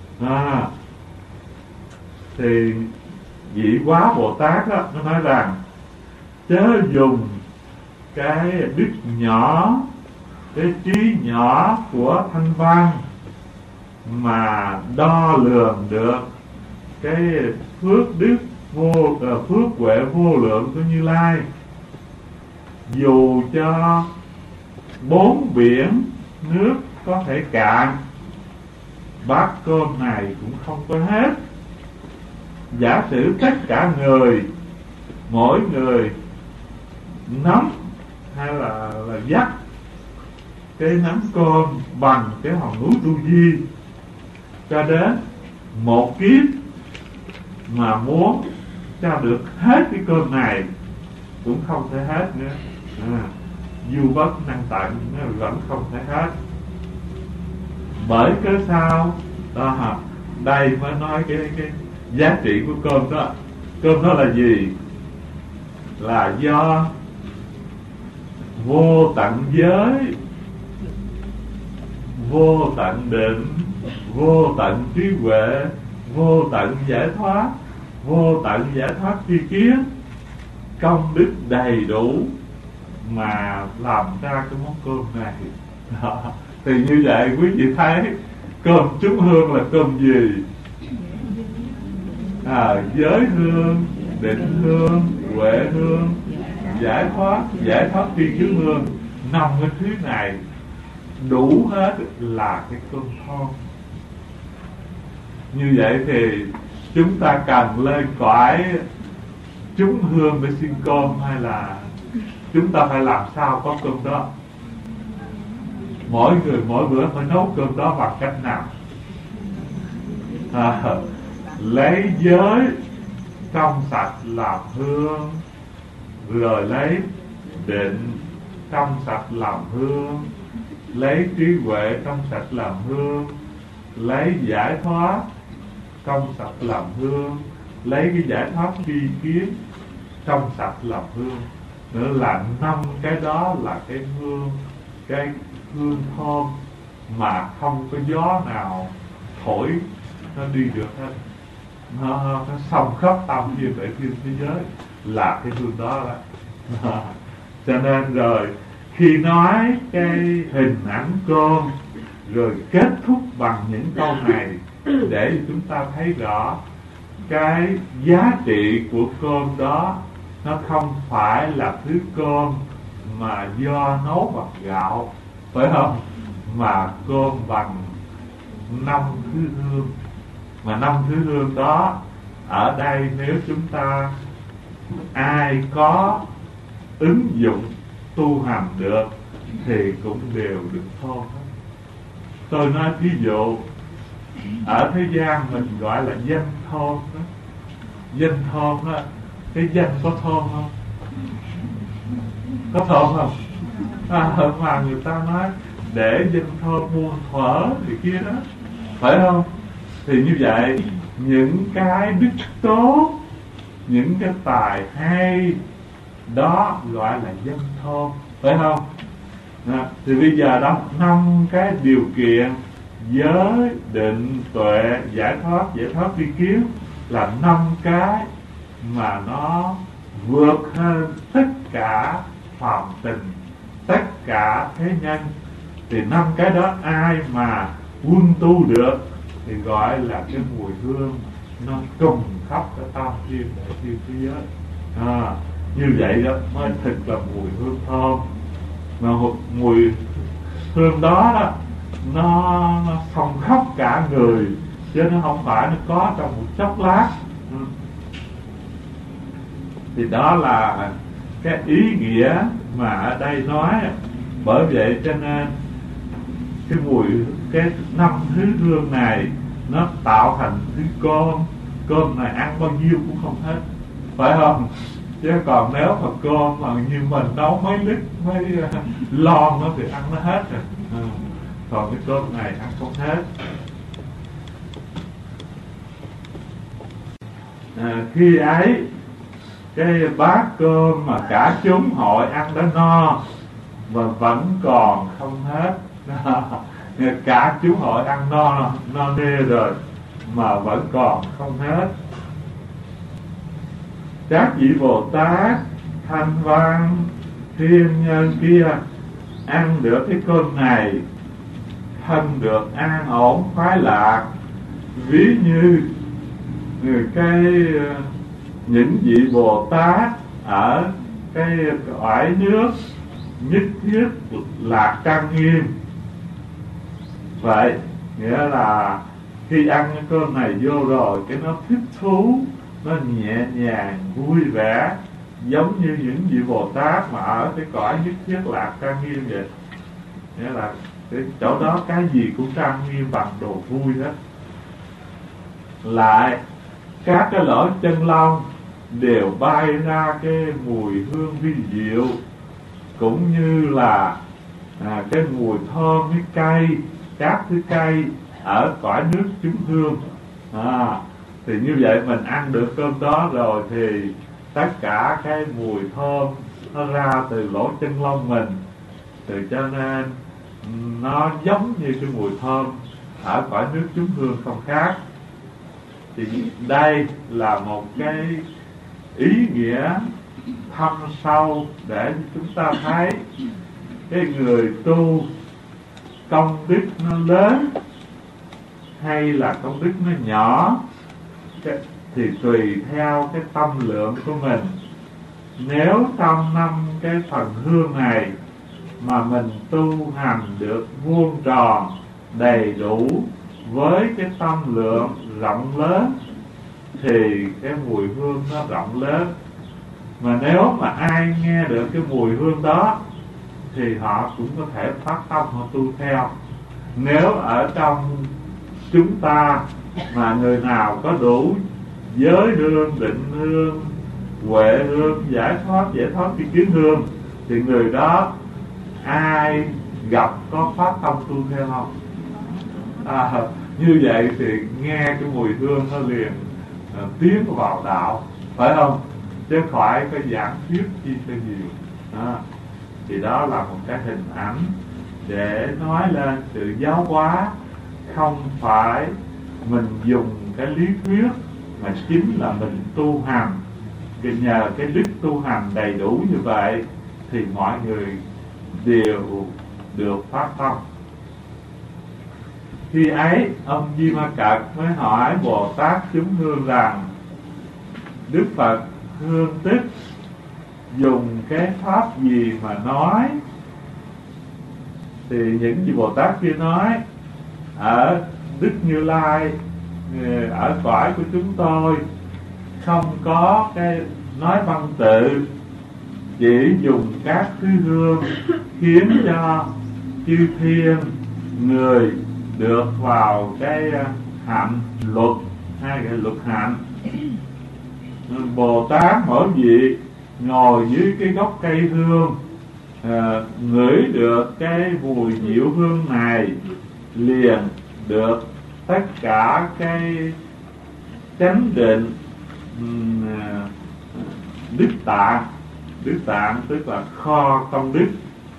Thì vị Quá Bồ Tát đó, nó nói rằng chớ dùng cái đức nhỏ, cái trí nhỏ của thanh văn mà đo lường được cái phước đức phước huệ vô lượng của Như Lai. Dù cho 4 biển nước có thể cạn, bát cơm này cũng không có hết. Giả sử tất cả người, mỗi người nắm hay là dắt cái nắm cơm bằng cái hòn núi Tu Di cho đến 1 kiếp, mà muốn cho được hết cái cơm này cũng không thể hết nữa. Du bất năng tận, nó vẫn không thể hết. Bởi cớ sao đó, đây mới nói cái giá trị của cơm đó. Cơm đó là gì? Là do vô tận giới, vô tận định, vô tận trí huệ, vô tận giải thoát, vô tận giải thoát tri kiến, công đức đầy đủ mà làm ra cái món cơm này. Thì như vậy quý vị thấy cơm chúng hương là cơm gì? Giới hương, định hương, huệ hương, giải thoát tri kiến hương. 5 cái thứ này đủ hết là cái cơm thơm. Như vậy thì chúng ta cần lên cõi chúng hương để xin cơm, hay là chúng ta phải làm sao có cơm đó? Mỗi người mỗi bữa phải nấu cơm đó bằng cách nào? Lấy giới trong sạch làm hương, rồi lấy định trong sạch làm hương, lấy trí huệ trong sạch làm hương, lấy giải thoát trong sạch làm hương, lấy cái giải thoát tri kiến trong sạch làm hương. Nữa là 5 cái đó là cái hương, cái hương thơm mà không có gió nào thổi nó đi được hết. Nó xông khắp tâm như vậy thiên thế giới là cái hương đó đó. Cho nên rồi khi nói cái hình ảnh cơm rồi kết thúc bằng những câu này để chúng ta thấy rõ cái giá trị của cơm đó. Nó không phải là thứ cơm mà do nấu bằng gạo, phải không? Mà cơm bằng 5 thứ hương. Mà 5 thứ hương đó ở đây nếu chúng ta ai có ứng dụng tu hành được thì cũng đều được thơm hết. Tôi nói ví dụ ở thế gian mình gọi là danh thơm đó. danh thơm đó, cái danh có thơm không? Có thơm không? Mà người ta nói để danh thơm muôn thuở thì kia đó, phải không? Thì như vậy những cái đức tốt, những cái tài hay đó gọi là danh thơm, phải không? Thì bây giờ đó 5 cái điều kiện giới, định, tuệ, giải thoát tri kiến là 5 cái mà nó vượt hơn tất cả phàm tình, tất cả thế nhân. Thì 5 cái đó ai mà quân tu được thì gọi là cái mùi hương nó trùng khắp cái tam thiên đại thiên thế giới. Như vậy đó mới thực là mùi hương thơm. Mà mùi hương đó nó phong khắp cả người, chứ nó không phải nó có trong một chốc lát. Thì đó là cái ý nghĩa mà ở đây nói. Bởi vậy cho nên cái mùi, cái 5 thứ hương này nó tạo thành thứ cơm này ăn bao nhiêu cũng không hết, phải không? Chứ còn nếu mà cơm mà như mình nấu mấy lít mấy lon nó thì ăn nó hết rồi. Còn cái cơm này ăn không hết. Khi ấy cái bát cơm mà cả chúng hội ăn đã no và vẫn còn không hết. Cả chúng hội ăn no nê rồi mà vẫn còn không hết. Các vị Bồ Tát, Thanh Văn, Thiên Nhân kia ăn được cái cơm này, thân được an ổn khoái lạc. Ví như những vị Bồ Tát ở cái cõi nước nhất thiết lạc trang nghiêm. Vậy nghĩa là khi ăn cái cơm này vô rồi, cái nó thích thú, nó nhẹ nhàng vui vẻ, giống như những vị Bồ Tát mà ở cái cõi nhất thiết lạc trang nghiêm vậy. Nghĩa là cái chỗ đó cái gì cũng trang nghiêm bằng đồ vui hết. Lại các cái lỗ chân lông đều bay ra cái mùi hương vi diệu, cũng như là cái mùi thơm với cây, các thứ cây ở cõi nước chúng hương. Thì như vậy mình ăn được cơm đó rồi thì tất cả cái mùi thơm nó ra từ lỗ chân lông mình, thì cho nên nó giống như cái mùi thơm ở cõi nước chúng hương không khác. Thì đây là một cái ý nghĩa thâm sâu để chúng ta thấy cái người tu công đức nó lớn hay là công đức nó nhỏ thì tùy theo cái tâm lượng của mình. Nếu trong 5 cái phần hương này mà mình tu hành được vuông tròn đầy đủ với cái tâm lượng rộng lớn thì cái mùi hương nó rộng lớn. Mà nếu mà ai nghe được cái mùi hương đó thì họ cũng có thể phát tâm họ tu theo. Nếu ở trong chúng ta mà người nào có đủ giới hương, định hương, huệ hương, giải thoát tri kiến hương thì người đó ai gặp có phát tâm tu theo không? Như vậy thì nghe cái mùi hương nó liền tiến vào đạo, phải không? Chứ khỏi có giảng thuyết chi cho nhiều. Thì đó là một cái hình ảnh để nói lên sự giáo hóa, không phải mình dùng cái lý thuyết mà chính là mình tu hành. Thì nhờ cái đức tu hành đầy đủ như vậy thì mọi người đều được phát tâm. Khi ấy ông Di Ma Cật mới hỏi Bồ Tát chúng hương rằng: Đức Phật hương tích dùng cái pháp gì mà nói? Thì những vị Bồ Tát kia nói: ở Đức Như Lai, ở cõi của chúng tôi không có cái nói văn tự, chỉ dùng các thứ hương khiến cho chư thiên người được vào cái hạnh luật hay cái luật hạnh. Bồ Tát mỗi vị ngồi dưới cái gốc cây hương, ngửi được cái mùi diệu hương này, liền được tất cả cái chánh định đức tạng. Đức tạng tức là kho công đức.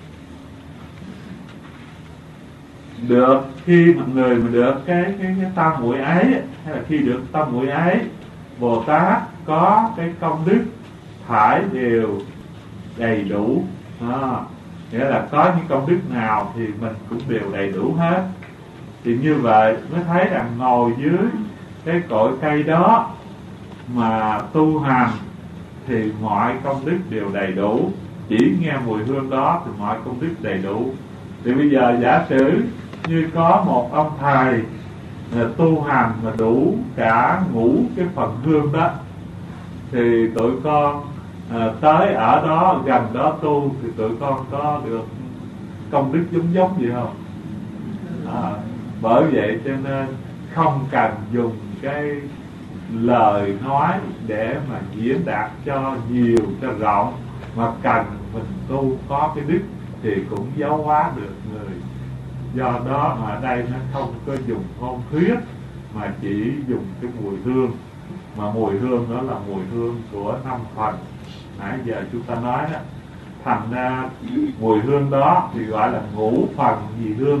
Được khi mà người mà được cái tam muội ấy, hay là khi được tam muội ấy, Bồ Tát có cái công đức thải đều đầy đủ. Nghĩa là có những công đức nào thì mình cũng đều đầy đủ hết. Thì như vậy mới thấy rằng ngồi dưới cái cội cây đó mà tu hành thì mọi công đức đều đầy đủ. Chỉ nghe mùi hương đó thì mọi công đức đầy đủ. Thì bây giờ giả sử như có một ông thầy tu hành mà đủ cả ngũ cái phần hương đó, thì tụi con tới ở đó, gần đó tu, thì tụi con có được công đức giống gì không? Bởi vậy cho nên không cần dùng cái lời nói để mà diễn đạt cho nhiều, cho rộng, mà cần mình tu có cái đức thì cũng giáo hóa được người. Do đó mà ở đây nó không có dùng ngôn thuyết, mà chỉ dùng cái mùi hương. Mà mùi hương đó là mùi hương của 5 phần nãy giờ chúng ta nói đó. Thành ra mùi hương đó thì gọi là ngũ phần gì hương.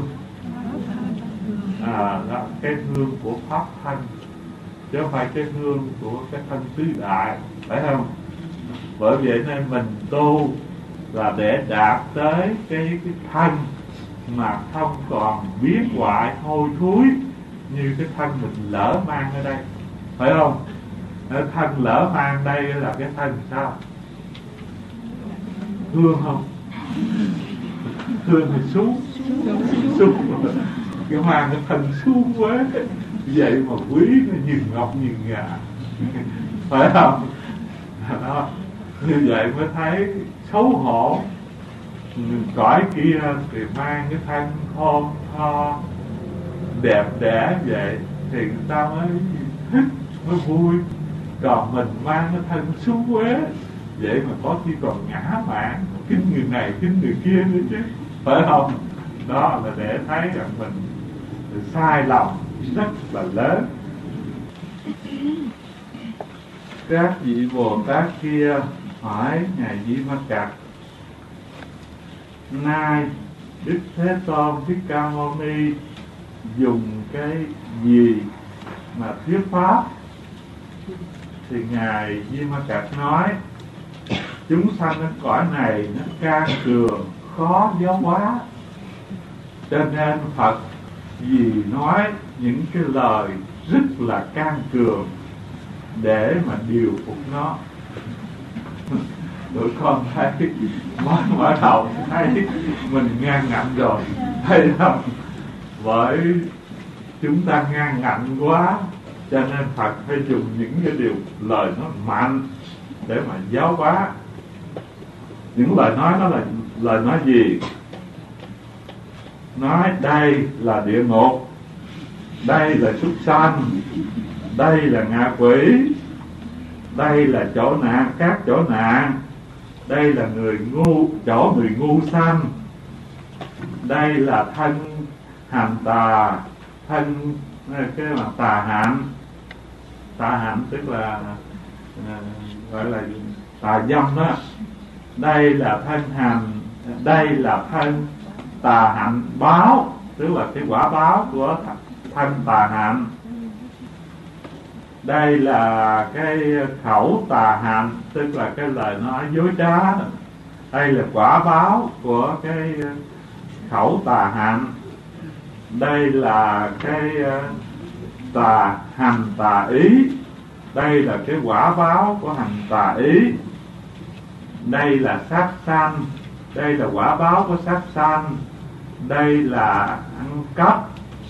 Đó, cái hương của pháp thân, chứ không phải cái hương của cái thân tứ đại, phải không? Bởi vậy nên mình tu là để đạt tới cái thân mà không còn biến hoại hôi thối như cái thân mình lỡ mang ở đây, phải không? Thân lỡ mang đây là cái thân sao? Hương không? Hương thì xuống cái mang cái thân xuống quá, vậy mà quý nó nhìn ngọc nhìn ngà, phải không? Đó, như vậy mới thấy xấu hổ. Cõi kia thì mang cái thân thon tho đẹp đẽ vậy thì người ta mới thích, mới vui. Còn mình mang cái thân xuống quá, vậy mà có khi còn ngã mạn, kính người này kính người kia nữa chứ, phải không? Đó là để thấy rằng mình sai lầm rất là lớn. Các vị Bồ Tát kia hỏi Ngài Di Ma Cật: nay Đức Thế Tôn Thích Ca Mâu Ni dùng cái gì mà thuyết pháp? Thì Ngài Di Ma Cật nói: chúng sanh ở cõi này nó can cường, khó giáo hóa, cho nên Phật vì nói những cái lời rất là can cường để mà điều phục nó. Tụi con thấy mở đầu thấy mình ngang ngạnh rồi, thấy không? Bởi chúng ta ngang ngạnh quá, cho nên Phật phải dùng những cái điều lời nó mạnh để mà giáo hóa. Những lời nói đó là lời nói gì? Nói đây là địa ngục, đây là súc sanh, đây là ngạ quỷ, đây là chỗ nạn, các chỗ nạn, đây là người ngu, chỗ người ngu sanh, đây là thân hành tà, thân cái mà tà hạnh. Tà hạnh tức là gọi là tà dâm đó. Đây là thân hành, đây là thân tà hạnh báo, tức là cái quả báo của thân tà hạnh. Đây là cái khẩu tà hạnh, tức là cái lời nói dối trá. Đây là quả báo của cái khẩu tà hạnh. Đây là cái tà hành tà ý. Đây là cái quả báo của hành tà ý. Đây là sát sanh. Đây là quả báo của sát sanh. Đây là ăn cắp.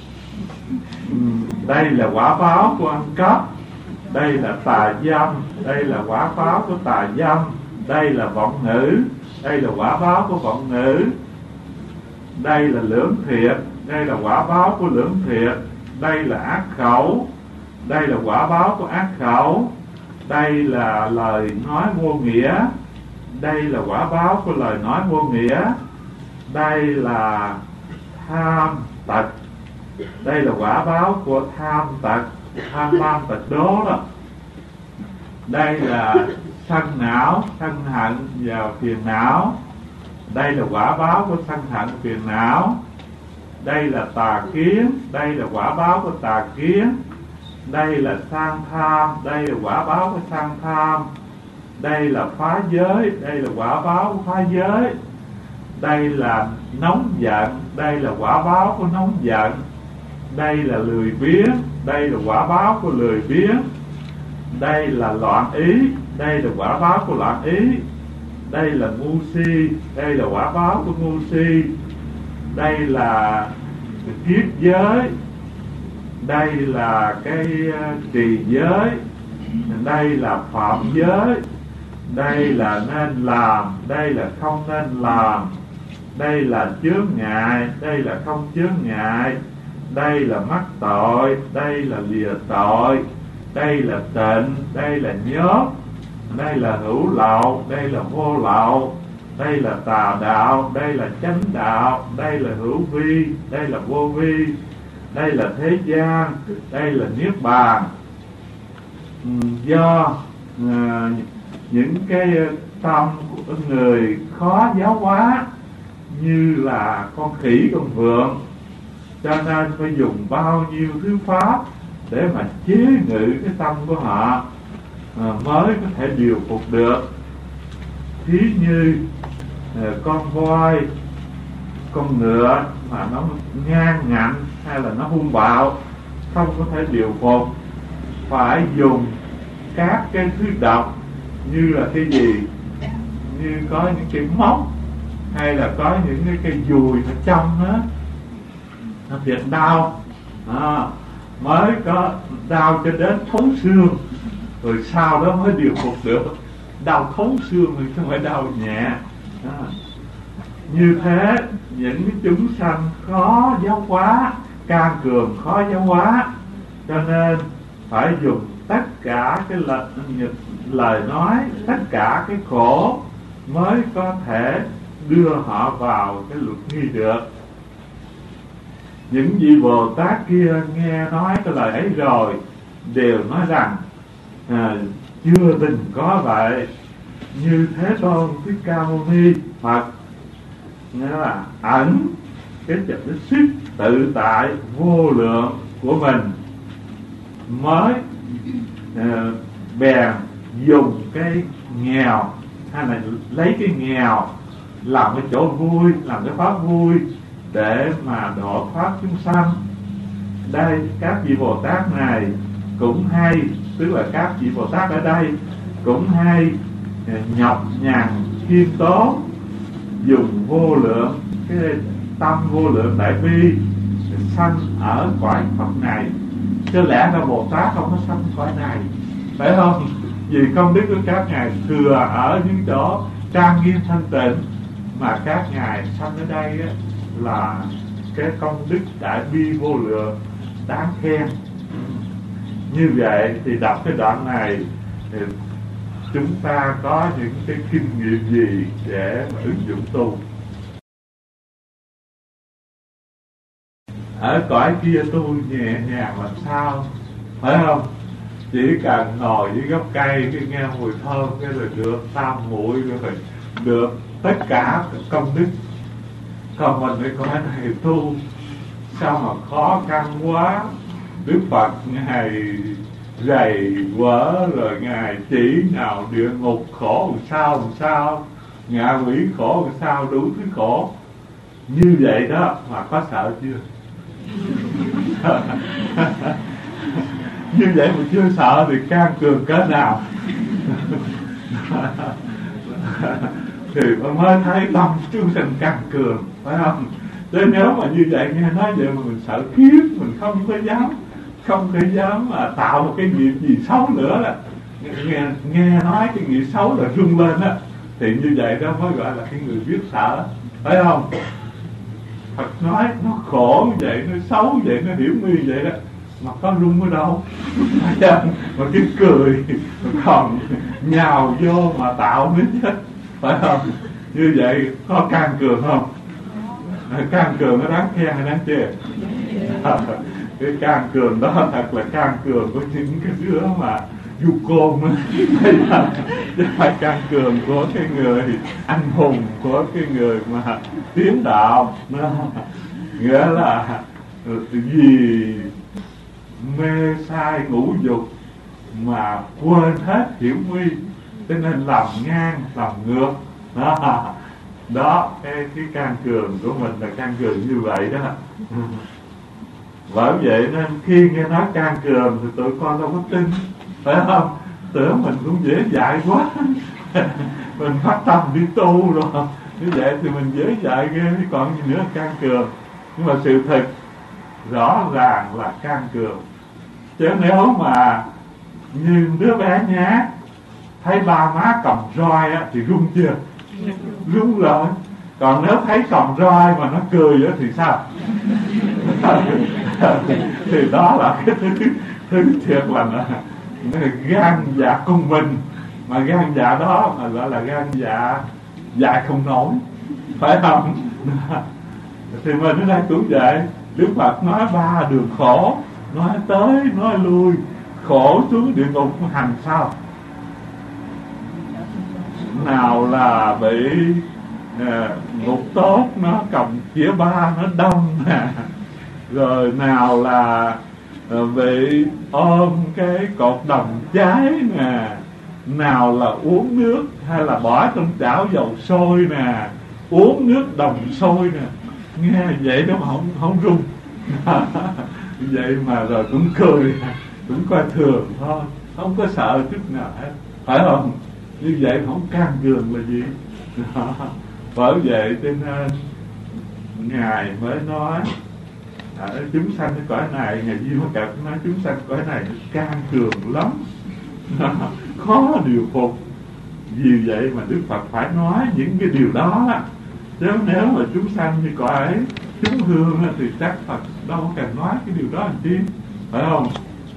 Đây là quả báo của ăn cắp. Đây là tà dâm. Đây là quả báo của tà dâm. Đây là vọng ngữ. Đây là quả báo của vọng ngữ. Đây là lưỡng thiệt. Đây là quả báo của lưỡng thiệt. Đây là ác khẩu. Đây là quả báo của ác khẩu. đây là lời nói vô nghĩa, đây là quả báo của lời nói vô nghĩa, đây là tham tật, đây là quả báo của tham tật, tham lam tật đố đó. Đây là sân não, sân hận và phiền não, đây là quả báo của sân hận phiền não. Đây là tà kiến, đây là quả báo của tà kiến. Đây là sang tham, đây là quả báo của sang tham. Đây là phá giới, đây là quả báo của phá giới. Đây là nóng giận, đây là quả báo của nóng giận. Đây là lười biếng, đây là quả báo của lười biếng. Đây là loạn ý, đây là quả báo của loạn ý. Đây là ngu si, đây là quả báo của ngu si. Đây là kiết giới, đây là cái trì giới, đây là phạm giới. Đây là nên làm, đây là không nên làm. Đây là chướng ngại, đây là không chướng ngại. Đây là mắc tội, đây là lìa tội. Đây là tịnh, đây là nhốt. Đây là hữu lậu, đây là vô lậu. Đây là tà đạo, đây là chánh đạo. Đây là hữu vi, đây là vô vi. Đây là thế gian, đây là niết bàn. Do những cái tâm của người khó giáo hóa, như là con khỉ con vượn, cho nên phải dùng bao nhiêu thứ pháp để mà chế ngự cái tâm của họ mới có thể điều phục được. Thí như con voi, con ngựa mà nó ngang ngạnh hay là nó hung bạo, không có thể điều phục, phải dùng các cái thứ độc, như là cái gì, như có những cái móc hay là có những cái cây dùi ở trong nó thiệt đau, mới có đau cho đến thấu xương, rồi sau đó mới điều phục được. Đau thấu xương thì không phải đau nhẹ. Như thế những chúng sanh khó giáo hóa, can cường khó giáo hóa, cho nên phải dùng tất cả cái lời nói, tất cả cái khổ mới có thể đưa họ vào cái luật nghi được. Những vị Bồ Tát kia nghe nói cái lời ấy rồi đều nói rằng chưa từng có vậy. Như Thế Tôn Thích Ca Mâu Ni Phật, nghĩa là ẩn cái sức tự tại vô lượng của mình, mới bèn dùng cái nghèo hay là lấy cái nghèo làm cái chỗ vui, làm cái pháp vui để mà độ thoát chúng sanh. Đây các vị Bồ Tát này cũng hay, tức là các vị Bồ Tát ở đây cũng hay nhọc nhằn khiêm tốn, dùng vô lượng cái tâm vô lượng đại bi sanh ở cõi Phật này. Chứ lẽ ra Bồ Tát không có sanh cõi này, phải không? Vì công đức của các ngài thừa ở những chỗ trang nghiêm thanh tịnh, mà các ngài sanh ở đây là cái công đức đại bi vô lượng đáng khen. Như vậy thì đọc cái đoạn này thì chúng ta có những cái kinh nghiệm gì để mà ứng dụng tu? Ở cõi kia tu nhẹ nhàng làm sao, phải không? Chỉ cần ngồi dưới gốc cây cái nghe mùi thơm cái là được tam muội, rồi được tất cả công đức. Còn mình phải cõi này tu sao mà khó khăn quá. Đức Phật ngài rầy vỡ, rồi ngài chỉ nào địa ngục khổ làm sao, ngạ quỷ khổ làm sao, đủ thứ khổ. Như vậy đó mà có sợ chưa? Như vậy mà chưa sợ thì can cường cỡ nào? Thì mới thấy tâm chúng sanh can cường, phải không? Chứ nếu mà như vậy nghe nói vậy mà mình sợ khiếp, mình không có dám mà tạo một cái nghiệp gì xấu nữa, là nghe nói cái nghiệp xấu là rung lên á, thì như vậy đó mới gọi là cái người biết sợ, phải không? Phật nói nó khổ vậy, nó xấu vậy, nó hiểm nguy vậy đó, mà có rung ở đâu. Mà cái cười còn nhào vô mà tạo nữa chứ, phải không? Như vậy có can cường không? Can cường nó đáng khen hay đáng chê? Cái can cường đó thật là can cường của những cái đứa mà du côn á, chứ phải can cường của cái người anh hùng, của cái người mà tiến đạo. Nghĩa là vì mê sai ngũ dục mà quên hết hiểm nguy, cho nên làm ngang làm ngược đó. Đó, cái can cường của mình là can cường như vậy đó. Bởi vậy nên khi nghe nói can cường thì tụi con đâu có tin, phải không? Tưởng mình cũng dễ dãi quá. Mình phát tâm đi tu rồi, như vậy thì mình dễ dãi ghê, còn gì nữa can cường. Nhưng mà sự thật rõ ràng là can cường. Chứ nếu mà như đứa bé nhát thấy ba má cầm roi á, thì run chưa? Run rồi. Còn nếu thấy cầm roi mà nó cười á, thì sao? Thì đó là cái thứ thiệt là gan dạ cung minh. Mà gan dạ đó mà gọi là gan dạ dại không nổi, phải không? Thì mình ở đây cũng vậy. Đức Phật nói 3 đường khổ, nói tới nói lui, khổ xuống địa ngục hành sao? Nào là bị ngục tốt nó cầm chĩa ba nó đâm nè, rồi nào là bị ôm cái cột đồng cháy nè, nào là uống nước hay là bỏ trong chảo dầu sôi nè, uống nước đồng sôi nè. Nghe vậy đó mà không run. Vậy mà rồi cũng cười, cũng coi thường thôi, không có sợ chút nào hết, phải không? Như vậy không can cường là gì? Bởi vậy cho nên Ngài mới nói chúng sanh cái cõi này, Ngài Di Ma Cật nói chúng sanh cõi này can cường lắm. Khó điều phục. Vì vậy mà Đức Phật phải nói những cái điều đó. Chứ nếu mà chúng sanh như cõi chúng hương thì chắc Phật đâu có cần nói cái điều đó làm chi, phải không?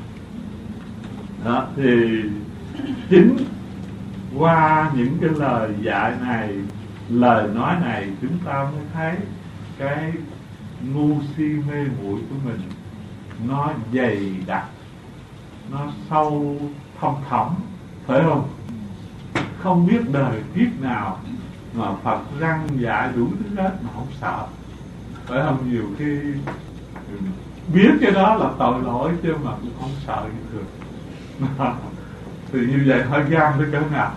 Đó, thì chính qua những cái lời dạy này, lời nói này, chúng ta mới thấy cái ngu si mê muội của mình nó dày đặc, nó sâu thâm thẳm, phải không? Không biết đời kiếp nào mà Phật răng dạy đủ thứ hết mà không sợ, phải không? Nhiều khi biết cái đó là tội lỗi chứ mà cũng không sợ như thường. Thì như vậy hơi gan tới cỡ nào.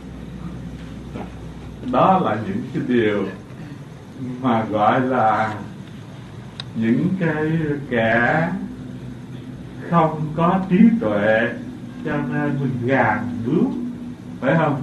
Đó là những cái điều mà gọi là những cái kẻ không có trí tuệ, cho nên mình gàn bướng, phải không?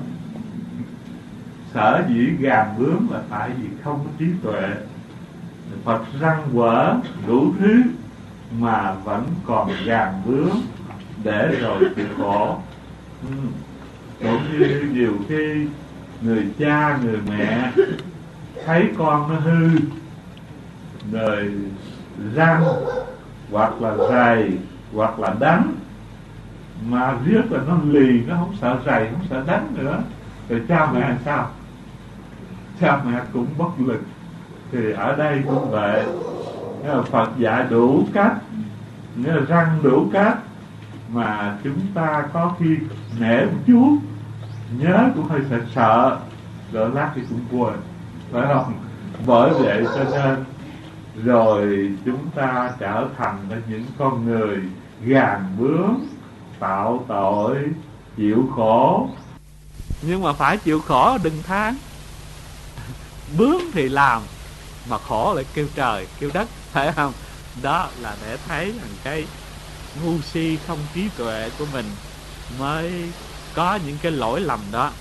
Sở dĩ gàn bướng là tại vì không có trí tuệ. Phật răng quở đủ thứ mà vẫn còn gàn bướng để rồi chịu khổ. Cũng như nhiều khi người cha, người mẹ thấy con nó hư, rồi răng hoặc là rầy hoặc là đánh, mà riết là nó lì, nó không sợ rầy, không sợ đánh nữa. Rồi cha mẹ làm sao? Cha mẹ cũng bất lực. Thì ở đây cũng vậy. Phật dạy đủ cách, nghĩa là răng đủ cách, mà chúng ta có khi nể một chút, nhớ cũng hơi sợ sợ, rồi lát thì cũng quên, phải không? Bởi vậy cho nên rồi chúng ta trở thành những con người gàn bướng, tạo tội, chịu khổ. Nhưng mà phải chịu khổ đừng than. Bướng thì làm, mà khổ lại kêu trời kêu đất, phải không? Đó là để thấy rằng cái ngu si không trí tuệ của mình mới có những cái lỗi lầm đó.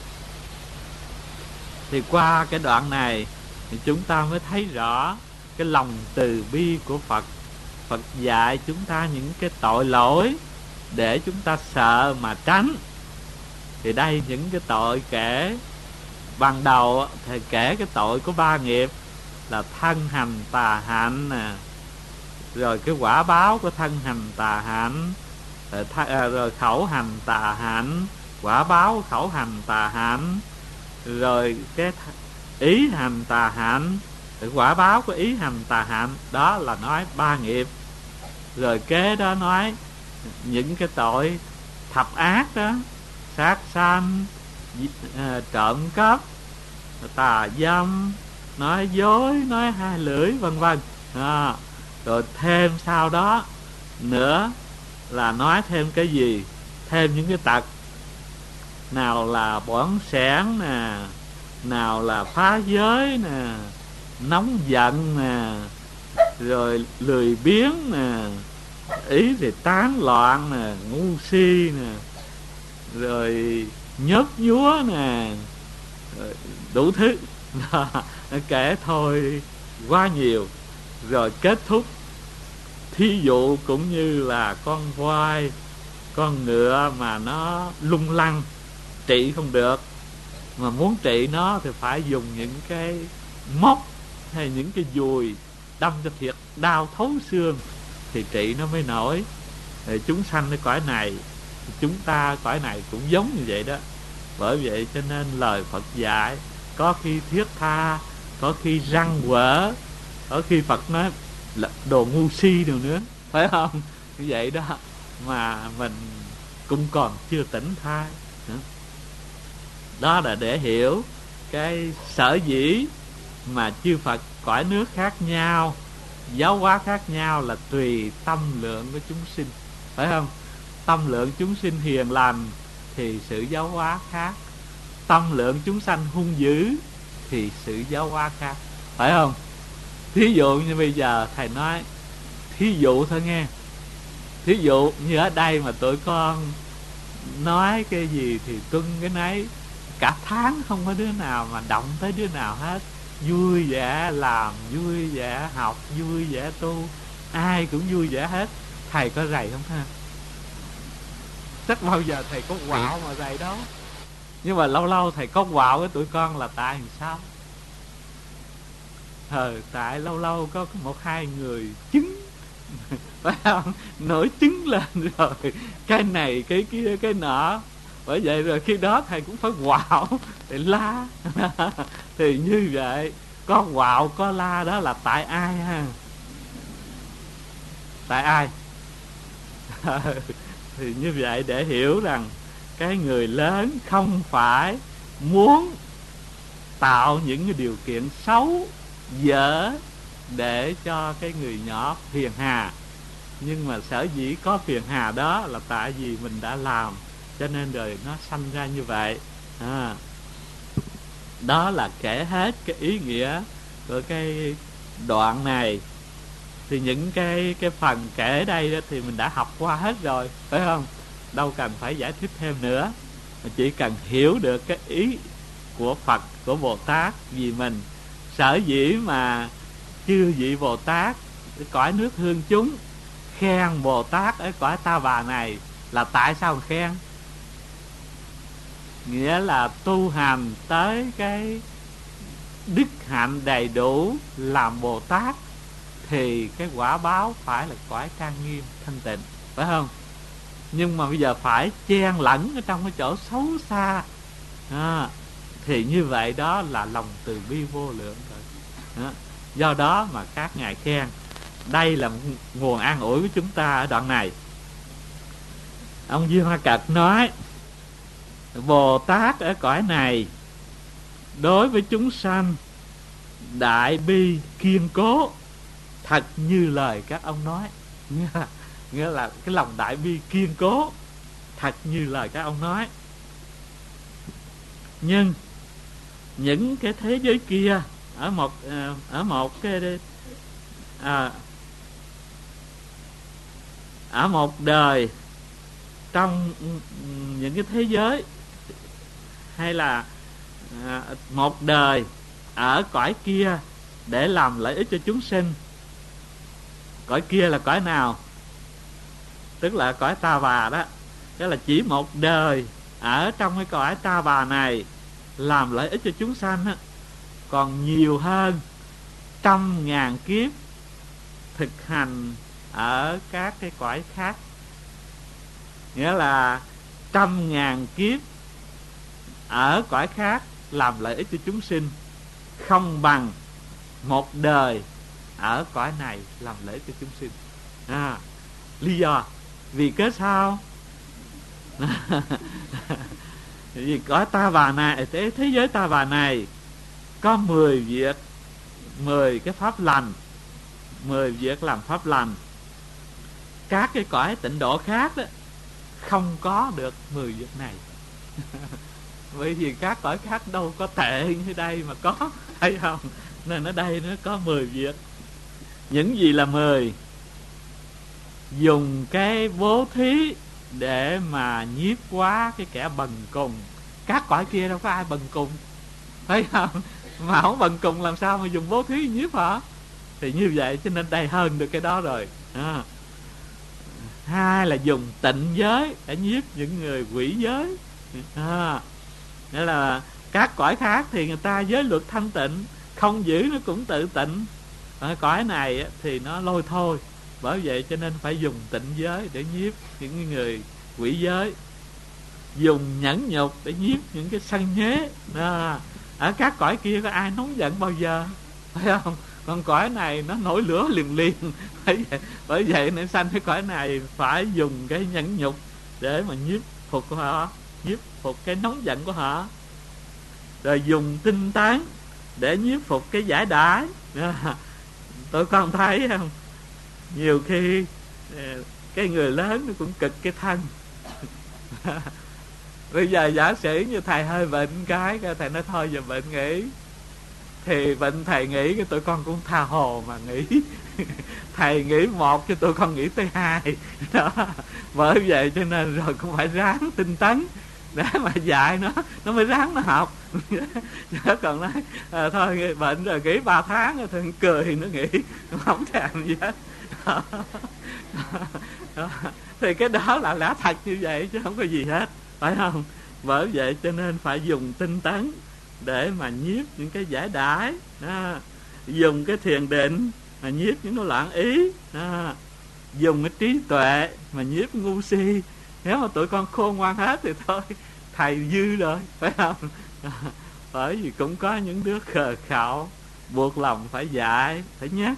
Thì qua cái đoạn này thì chúng ta mới thấy rõ cái lòng từ bi của Phật. Phật dạy chúng ta những cái tội lỗi để chúng ta sợ mà tránh. Thì đây những cái tội kể ban đầu thì kể cái tội của 3 nghiệp là thân hành tà hạnh nè, rồi cái quả báo của thân hành tà hạnh, rồi khẩu hành tà hạnh, quả báo khẩu hành tà hạnh, rồi cái ý hành tà hạnh, rồi quả báo của ý hành tà hạnh. Đó là nói 3 nghiệp. Rồi kế đó nói những cái tội thập ác đó: sát sanh, trộm cắp, tà dâm, nói dối, nói hai lưỡi, vân vân. Rồi thêm sau đó nữa là nói thêm cái gì? Thêm những cái tật, nào là bỏng sẻn nè, nào là phá giới nè, nóng giận nè, rồi lười biếng nè, ý thì tán loạn nè, ngu si nè, rồi nhớt nhúa nè, đủ thứ. Kể thôi quá nhiều. Rồi kết thúc thí dụ cũng như là con voi, con ngựa mà nó lung lăng, trị không được, mà muốn trị nó thì phải dùng những cái móc hay những cái dùi đâm cho thiệt đau thấu xương thì trị nó mới nổi. Thì chúng sanh ở cõi này, chúng ta cõi này cũng giống như vậy đó. Bởi vậy cho nên lời Phật dạy có khi thiết tha, có khi răng quở, có khi Phật nói là đồ ngu si đâu nữa, phải không? Như vậy đó mà mình cũng còn chưa tỉnh thai. Đó là để hiểu cái sở dĩ mà chư Phật cõi nước khác nhau, giáo hóa khác nhau là tùy tâm lượng của chúng sinh, phải không? Tâm lượng chúng sinh hiền lành thì sự giáo hóa khác, tâm lượng chúng sanh hung dữ thì sự giáo hóa khác, phải không? Thí dụ như bây giờ thầy nói, thí dụ thôi nghe, thí dụ như ở đây mà tụi con nói cái gì thì tuân cái nấy, cả tháng không có đứa nào mà động tới đứa nào hết, vui vẻ làm, vui vẻ học, vui vẻ tu, ai cũng vui vẻ hết. Thầy có rầy không ha? Chắc bao giờ thầy có quạo mà rầy đâu. Nhưng mà lâu lâu thầy có quạo với tụi con là tại làm sao? Tại lâu lâu có một hai người chứng phải không? Nổi chứng lên rồi cái này cái kia cái nọ. Bởi vậy rồi khi đó thầy cũng phải quạo để la. Thì như vậy có quạo có la đó là tại ai ha? Tại ai? Thì như vậy để hiểu rằng cái người lớn không phải muốn tạo những cái điều kiện xấu dở để cho cái người nhỏ phiền hà, nhưng mà sở dĩ có phiền hà đó là tại vì mình đã làm, cho nên rồi nó sanh ra như vậy. Đó là kể hết cái ý nghĩa của cái đoạn này. Thì những cái phần kể đây đó thì mình đã học qua hết rồi, phải không? Đâu cần phải giải thích thêm nữa, mà chỉ cần hiểu được cái ý của Phật, của Bồ Tát vì mình. Sở dĩ mà chư vị Bồ Tát ở cõi nước hương chúng khen Bồ Tát ở cõi Ta Bà này là tại sao khen? Nghĩa là tu hành tới cái đức hạnh đầy đủ làm Bồ Tát thì cái quả báo phải là cõi trang nghiêm thanh tịnh, phải không? Nhưng mà bây giờ phải chen lẫn ở trong cái chỗ xấu xa, thì như vậy đó là lòng từ bi vô lượng rồi. Do đó mà các ngài khen. Đây là nguồn an ủi của chúng ta ở đoạn này. Ông Di Hoa Cật nói Bồ Tát ở cõi này đối với chúng sanh đại bi kiên cố, thật như lời các ông nói. Nghĩa là cái lòng đại bi kiên cố, thật như lời các ông nói. Nhưng những cái thế giới kia ở một đời, trong những cái thế giới, hay là một đời ở cõi kia để làm lợi ích cho chúng sinh. Cõi kia là cõi nào? Tức là cõi Ta Bà đó. Đó là chỉ một đời ở trong cái cõi Ta Bà này làm lợi ích cho chúng sanh á. Còn nhiều hơn 100.000 kiếp thực hành ở các cái cõi khác. Nghĩa là 100.000 kiếp ở cõi khác làm lợi ích cho chúng sinh không bằng một đời ở cõi này làm lợi ích cho chúng sinh. Lý do vì cớ sao? Vì cõi ta bà này, thế giới ta bà này có 10 việc, 10 cái pháp lành, 10 việc làm pháp lành. Các cái cõi tịnh độ khác đó không có được 10 việc này. Bởi vì các cõi khác đâu có tệ như đây mà có, thấy không? Nên ở đây nó có 10 việc. Những gì là 10? Dùng cái bố thí để mà nhiếp hóa cái kẻ bần cùng. Các cõi kia đâu có ai bần cùng, thấy không? Mà không bần cùng làm sao mà dùng bố thí nhiếp hả? Thì như vậy cho nên đây hơn được cái đó rồi. Hai là dùng tịnh giới để nhiếp những người quỷ giới. Nghĩa là các cõi khác thì người ta giới luật thanh tịnh, không giữ nó cũng tự tịnh. Ở cõi này thì nó lôi thôi. Bởi vậy cho nên phải dùng tịnh giới để nhiếp những người quỷ giới. Dùng nhẫn nhục để nhiếp những cái sân nhế. Ở các cõi kia có ai nóng giận bao giờ, phải không? Còn cõi này nó nổi lửa liền liền. Bởi vậy nên sanh cái cõi này phải dùng cái nhẫn nhục để mà nhiếp phục của họ, nhiếp phục cái nóng giận của họ. Rồi dùng tinh tán để nhiếp phục cái giải đãi. Tôi con thấy không, nhiều khi cái người lớn nó cũng cực cái thân. Bây giờ giả sử như thầy hơi bệnh cái thầy nói thôi giờ bệnh nghỉ, thì bệnh thầy nghỉ cái tụi con cũng tha hồ mà nghỉ. Thầy nghỉ 1 cho tụi con nghỉ tới 2 đó. Bởi vậy cho nên rồi cũng phải ráng tinh tấn để mà dạy nó mới ráng nó học. Chứ còn nói thôi bệnh rồi nghỉ 3 tháng rồi thì cười nó nghỉ, không thèm gì hết. Thì cái đó là lẽ thật như vậy chứ không có gì hết, phải không? Bởi vậy cho nên phải dùng tinh tấn để mà nhiếp những cái giải đãi, dùng cái thiền định mà nhiếp những cái loạn ý, dùng cái trí tuệ mà nhiếp ngu si. Nếu mà tụi con khôn ngoan hết thì thôi thầy dư rồi, phải không? Bởi vì cũng có những đứa khờ khạo buộc lòng phải dạy, phải nhắc.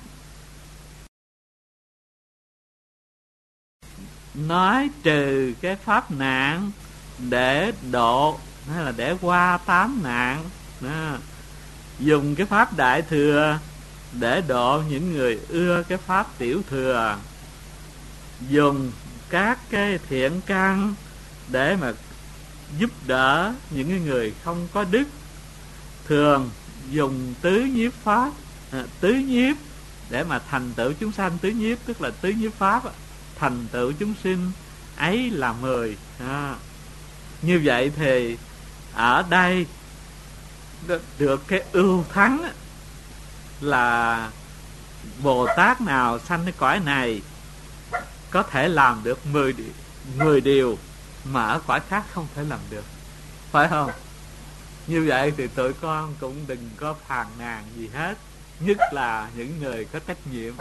Nói trừ cái pháp nạn để độ, hay là để qua 8 nạn. Dùng cái pháp đại thừa để độ những người ưa cái pháp tiểu thừa. Dùng các cái thiện căn để mà giúp đỡ những cái người không có đức. Thường dùng tứ nhiếp pháp, tứ nhiếp để mà thành tựu chúng sanh. Tứ nhiếp tức là tứ nhiếp pháp, thành tựu chúng sinh ấy là 10. Như vậy thì ở đây được cái ưu thắng là Bồ Tát nào sanh cái cõi này có thể làm được 10 điều mà ở cõi khác không thể làm được, phải không? Như vậy thì tụi con cũng đừng có phàn nàn gì hết, nhất là những người có trách nhiệm.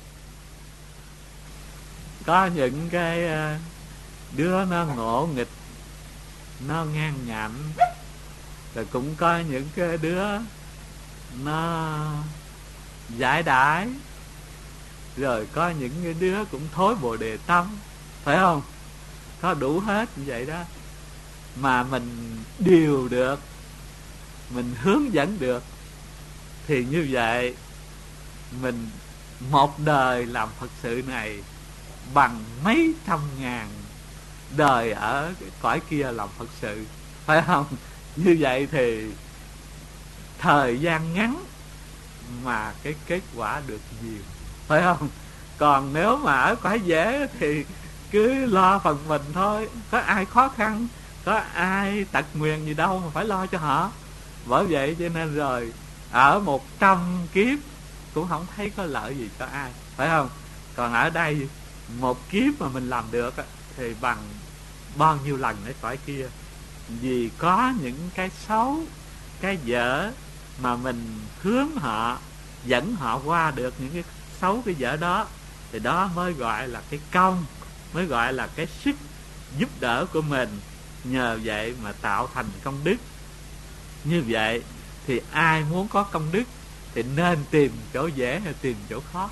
Có những cái đứa nó ngộ nghịch, nó ngang ngạnh, rồi cũng có những cái đứa nó giải đãi, rồi có những cái đứa cũng thối bồ đề tâm, phải không? Có đủ hết như vậy đó. Mà mình điều được, mình hướng dẫn được, thì như vậy mình một đời làm Phật sự này bằng mấy trăm ngàn đời ở cái cõi kia làm Phật sự, phải không? Như vậy thì thời gian ngắn mà cái kết quả được nhiều, phải không? Còn nếu mà ở cõi dễ thì cứ lo phần mình thôi. Có ai khó khăn, có ai tật nguyền gì đâu mà phải lo cho họ. Bởi vậy cho nên rồi ở 100 kiếp cũng không thấy có lợi gì cho ai, phải không? Còn ở đây một kiếp mà mình làm được thì bằng bao nhiêu lần ở cõi kia. Vì có những cái xấu, cái dở mà mình hướng họ, dẫn họ qua được những cái xấu cái dở đó, thì đó mới gọi là cái công, mới gọi là cái sức giúp đỡ của mình. Nhờ vậy mà tạo thành công đức. Như vậy thì ai muốn có công đức thì nên tìm chỗ dễ hay tìm chỗ khó?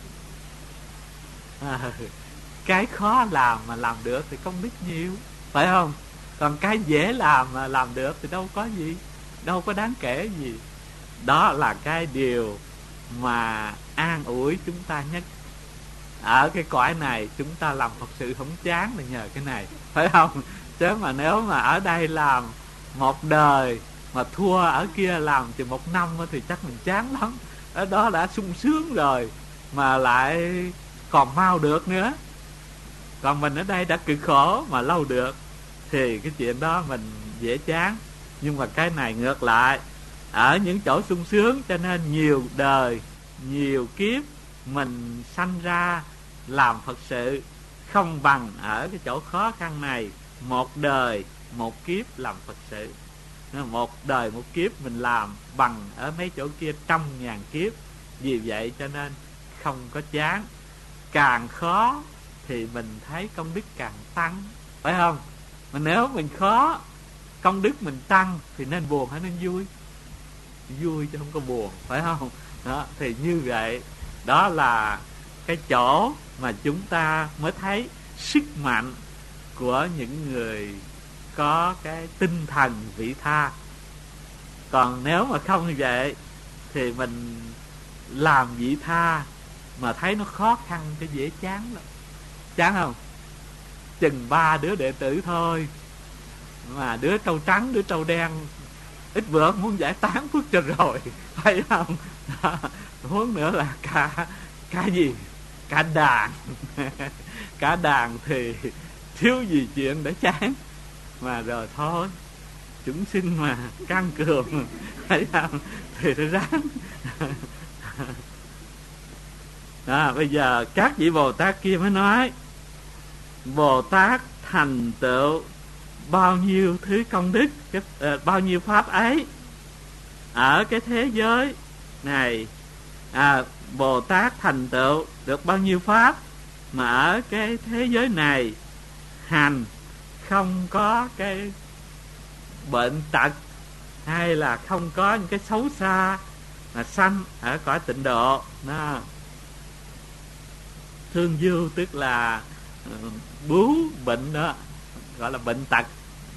Cái khó làm mà làm được thì công đức nhiều, phải không? Còn cái dễ làm mà làm được thì đâu có gì, đâu có đáng kể gì. Đó là cái điều mà an ủi chúng ta nhất. Ở cái cõi này chúng ta làm Phật sự không chán là nhờ cái này, phải không? Chứ mà nếu mà ở đây làm một đời mà thua ở kia làm chừng 1 năm thì chắc mình chán lắm. Ở đó đã sung sướng rồi mà lại còn mau được nữa. Còn mình ở đây đã cực khổ mà lâu được thì cái chuyện đó mình dễ chán. Nhưng mà cái này ngược lại, ở những chỗ sung sướng cho nên nhiều đời, nhiều kiếp mình sanh ra làm Phật sự, không bằng ở cái chỗ khó khăn này một đời một kiếp làm Phật sự. Một đời một kiếp mình làm bằng ở mấy chỗ kia 100.000 kiếp. Vì vậy cho nên không có chán. Càng khó thì mình thấy công đức càng tăng, phải không? Mà nếu mình khó, công đức mình tăng thì nên buồn hay nên vui? Vui chứ không có buồn, phải không? Đó, thì như vậy, đó là cái chỗ mà chúng ta mới thấy sức mạnh của những người có cái tinh thần vị tha. Còn nếu mà không như vậy thì mình làm vị tha mà thấy nó khó khăn cái dễ chán lắm. Chán không? Chừng 3 đứa đệ tử thôi mà đứa trâu trắng, đứa trâu đen ít bữa muốn giải tán phước cho rồi, phải không? Huống nữa là cả gì? Cả đàn. Cả đàn thì thiếu gì chuyện để chán. Mà rồi thôi, chúng sinh mà can cường, phải không? Thì phải ráng. Bây giờ các vị Bồ Tát kia mới nói, Bồ Tát thành tựu bao nhiêu thứ công đức, bao nhiêu pháp ấy ở cái thế giới này. Bồ Tát thành tựu được bao nhiêu pháp mà ở cái thế giới này hành không có cái bệnh tật, hay là không có những cái xấu xa mà sanh ở cõi tịnh độ. Đó. Thương du tức là bướu bệnh, đó gọi là bệnh tật.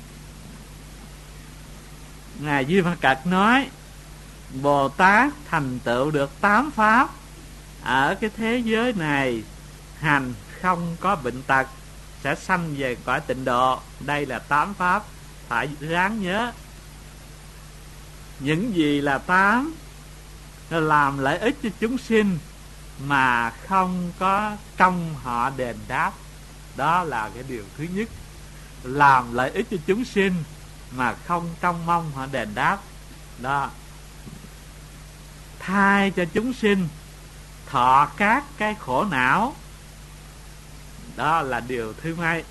Ngài Di Ma Cật nói, Bồ Tát thành tựu được 8 pháp ở cái thế giới này hành không có bệnh tật, sẽ sanh về cõi tịnh độ. Đây là 8 pháp, phải ráng nhớ. Những gì là 8? Làm lợi ích cho chúng sinh mà không có trông họ đền đáp. Đó là cái điều thứ nhất. Làm lợi ích cho chúng sinh mà không trông mong họ đền đáp. Đó. Thay cho chúng sinh thọ các cái khổ não. Đó là điều thứ mấy.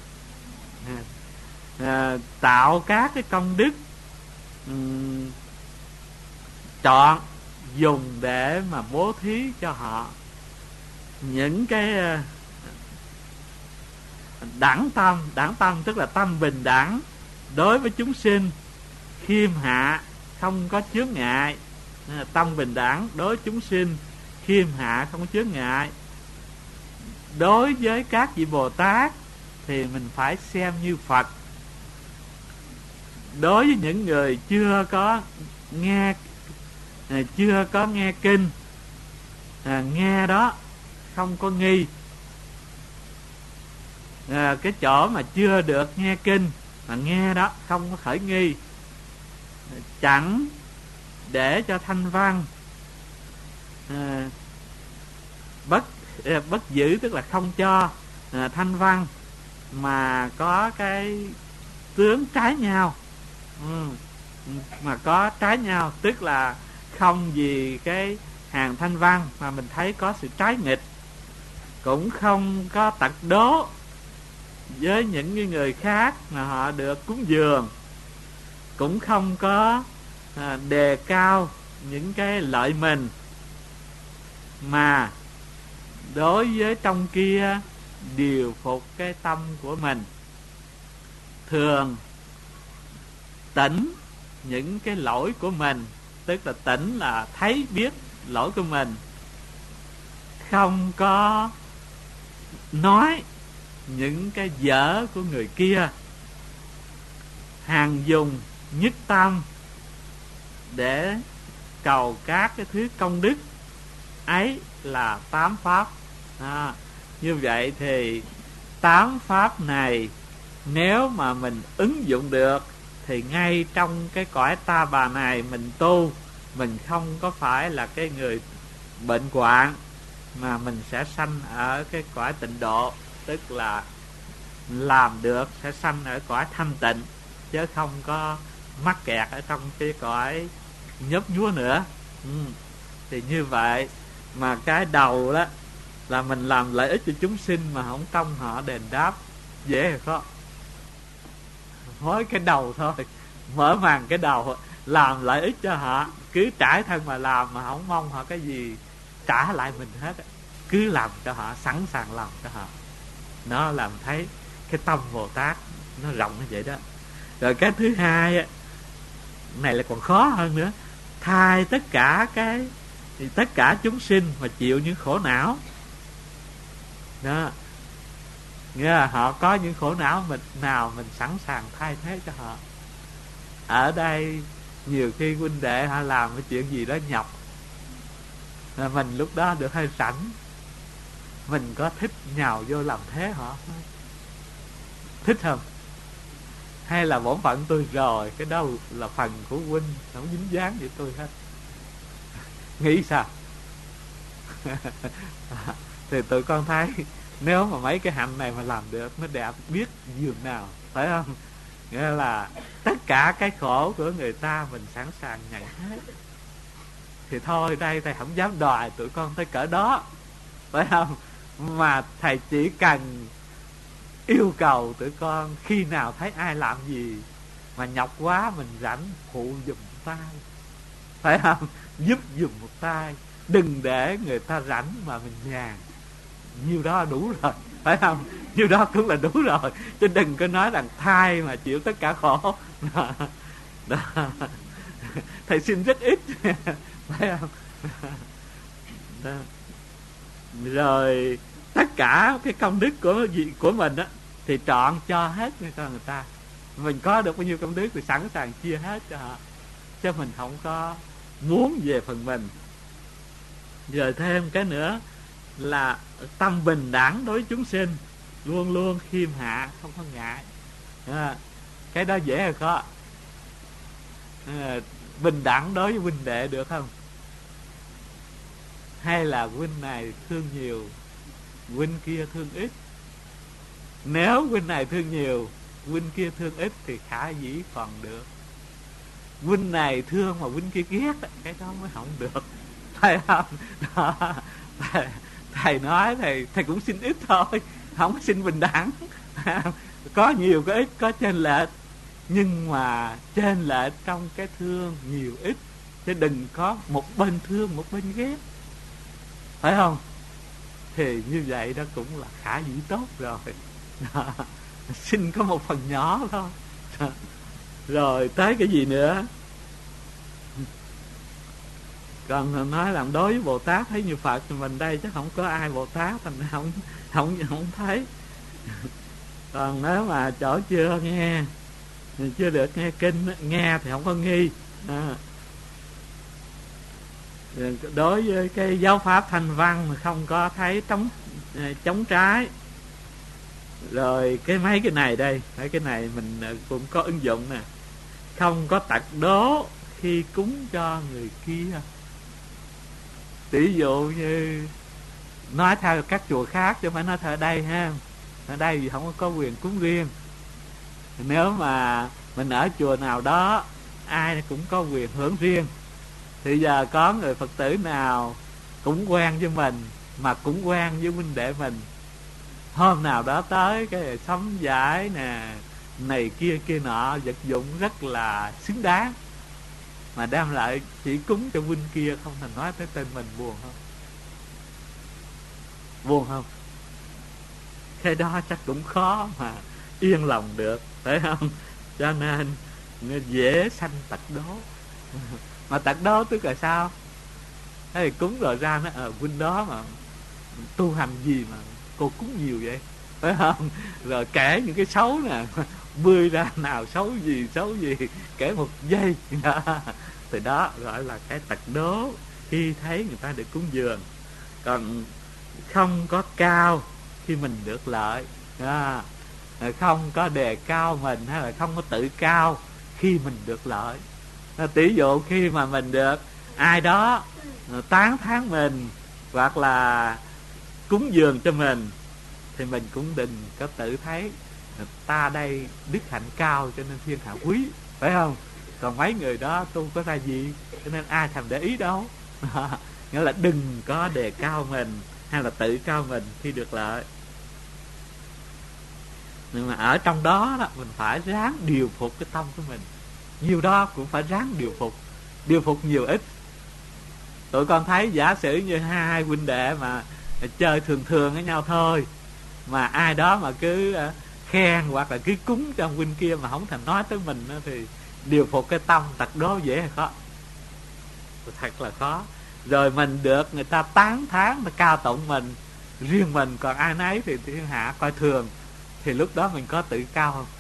Tạo các cái công đức, chọn dùng để mà bố thí cho họ. Những cái đẳng tâm tức là tâm bình đẳng đối với chúng sinh, khiêm hạ không có chướng ngại. Tâm bình đẳng đối với chúng sinh, khiêm hạ không có chướng ngại. Đối với các vị Bồ Tát thì mình phải xem như Phật. Đối với những người chưa có nghe kinh, nghe đó không có nghi. Cái chỗ mà chưa được nghe kinh mà nghe đó không có khởi nghi, chẳng để cho thanh văn, bất giữ tức là không cho thanh văn mà có cái tướng trái nhau. Mà có trái nhau tức là không vì cái hàng thanh văn mà mình thấy có sự trái nghịch, cũng không có tật đố với những người khác mà họ được cúng dường, cũng không có đề cao những cái lợi mình, mà đối với trong kia điều phục cái tâm của mình, thường tỉnh những cái lỗi của mình, tức là tỉnh là thấy biết lỗi của mình, không có nói những cái dở của người kia, hàng dùng nhất tâm để cầu các cái thứ công đức ấy là 8 pháp. Như vậy thì 8 pháp này nếu mà mình ứng dụng được thì ngay trong cái cõi ta bà này mình tu, mình không có phải là cái người bệnh hoạn, mà mình sẽ sanh ở cái cõi tịnh độ, tức là làm được sẽ sanh ở cõi thanh tịnh, chứ không có mắc kẹt ở trong cái cõi nhấp nhúa nữa. Thì như vậy mà cái đầu đó là mình làm lợi ích cho chúng sinh mà không trông họ đền đáp, dễ hay khó? Hối cái đầu thôi, mở màn cái đầu, làm lợi ích cho họ, cứ trải thân mà làm mà không mong họ cái gì trả lại mình hết, cứ làm cho họ, sẵn sàng làm cho họ. Nó làm thấy cái tâm Bồ Tát nó rộng như vậy đó. Rồi cái thứ hai này là còn khó hơn nữa, thay tất cả thì tất cả chúng sinh mà chịu những khổ não đó, nghĩa là họ có những khổ não mình sẵn sàng thay thế cho họ. Ở đây nhiều khi huynh đệ họ làm cái chuyện gì đó nhọc, là mình lúc đó được hơi rảnh, mình có thích nhào vô làm thế họ không? Thích không? Hay là bổn phận tôi rồi, cái đó là phần của huynh, không dính dáng gì tôi hết? Nghĩ sao? Thì tụi con thấy nếu mà mấy cái hạnh này mà làm được, nó đẹp biết dường nào, phải không? Nghĩa là tất cả cái khổ của người ta mình sẵn sàng nhận hết. Thì thôi đây thầy không dám đòi tụi con tới cỡ đó, phải không? Mà thầy chỉ cần yêu cầu tụi con khi nào thấy ai làm gì mà nhọc quá, mình rảnh phụ giùm tay, phải không? Giúp giùm một tay, đừng để người ta rảnh mà mình nhàn, nhiêu đó đủ rồi, phải không? Nhiêu đó cũng là đủ rồi, chứ đừng có nói rằng thai mà chịu tất cả khổ đó. Thầy xin rất ít phải không? Đó. Rồi tất cả cái công đức của mình á thì trọn cho hết cho người ta. Mình có được bao nhiêu công đức thì sẵn sàng chia hết cho họ, chứ mình không có muốn về phần mình. Rồi thêm cái nữa là tâm bình đẳng đối với chúng sinh, luôn luôn khiêm hạ, không có ngại. Cái đó dễ hay khó? Bình đẳng đối với huynh đệ được không? Hay là huynh này thương nhiều, huynh kia thương ít? Nếu huynh này thương nhiều, huynh kia thương ít thì khả dĩ còn được. Huynh này thương mà huynh kia ghét, cái đó mới không được, phải không? Đó. Thầy nói thầy cũng xin ít thôi, không xin bình đẳng. Có nhiều có ít, có chênh lệch, nhưng mà chênh lệch trong cái thương nhiều ít, chứ đừng có một bên thương một bên ghét, phải không? Thì như vậy đó cũng là khả dĩ tốt rồi. Đó. Xin có một phần nhỏ thôi. Đó. Rồi tới cái gì nữa? Còn nói là đối với Bồ Tát thấy như Phật thì mình đây chắc không có ai Bồ Tát, thành không thấy. Còn nếu mà chỗ chưa nghe, chưa được nghe kinh, nghe thì không có nghi. Đối với cái giáo pháp thanh văn mà không có thấy chống trái. Rồi mấy cái này đây, mấy cái này mình cũng có ứng dụng nè. Không có tật đố khi cúng cho người kia. Tỷ dụ như nói theo các chùa khác chứ không phải nói theo ở đây ha. Ở đây thì không có quyền cúng riêng. Nếu mà mình ở chùa nào đó ai cũng có quyền hưởng riêng, thì giờ có người Phật tử nào cũng quen với mình, mà cũng quen với huynh đệ mình, hôm nào đó tới cái sắm giải nè, này kia kia nọ, vật dụng rất là xứng đáng, mà đem lại chỉ cúng cho huynh kia, không thành nói tới tên mình, buồn không? Buồn không? Cái đó chắc cũng khó mà yên lòng được, phải không? Cho nên dễ sanh tật đố. Mà tật đố tức là sao? Thế thì cúng rồi ra nó huynh đó mà tu hành gì mà cô cúng nhiều vậy, phải không? Rồi kể những cái xấu nè, bươi ra nào xấu gì kể một giây đó. Thì đó gọi là cái tật đố khi thấy người ta được cúng dường. Còn không có cao khi mình được lợi, không có đề cao mình, hay là không có tự cao khi mình được lợi. Tỷ dụ khi mà mình được ai đó tán thán mình hoặc là cúng dường cho mình, thì mình cũng đừng có tự thấy ta đây đức hạnh cao cho nên thiên hạ quý, phải không? Còn mấy người đó tu có ra gì, cho nên ai thèm để ý đâu. Nghĩa là đừng có đề cao mình hay là tự cao mình khi được lợi. Nhưng mà ở trong đó, mình phải ráng điều phục cái tâm của mình. Nhiều đó cũng phải ráng điều phục nhiều ít. Tụi con thấy giả sử như hai huynh đệ mà chơi thường với nhau thôi, mà ai đó mà cứ khen hoặc là cứ cúng cho huynh kia mà không thèm nói tới mình, thì điều phục cái tâm tật đố dễ hay khó? Thật là khó. Rồi mình được người ta tán thán, người ta cao tụng mình, riêng mình còn ai nấy thì thiên hạ coi thường, thì lúc đó mình có tự cao không?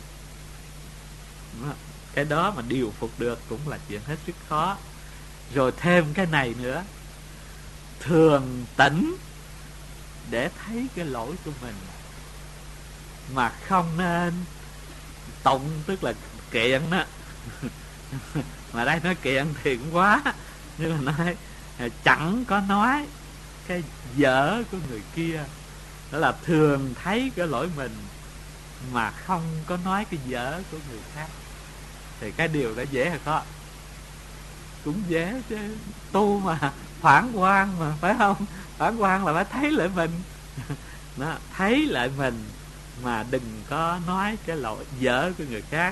Cái đó mà điều phục được cũng là chuyện hết sức khó. Rồi thêm cái này nữa, thường tỉnh để thấy cái lỗi của mình, mà không nên tụng, tức là kiện đó. Mà đây nói kiện thì cũng quá, nhưng mà nói chẳng có nói cái dở của người kia. Đó là thường thấy cái lỗi mình mà không có nói cái dở của người khác. Thì cái điều đó dễ hay khó? Cũng dễ chứ. Tu mà phản quan mà, phải không? Phản quan là phải thấy lại mình. Đó, thấy lại mình mà đừng có nói cái lỗi dở của người khác.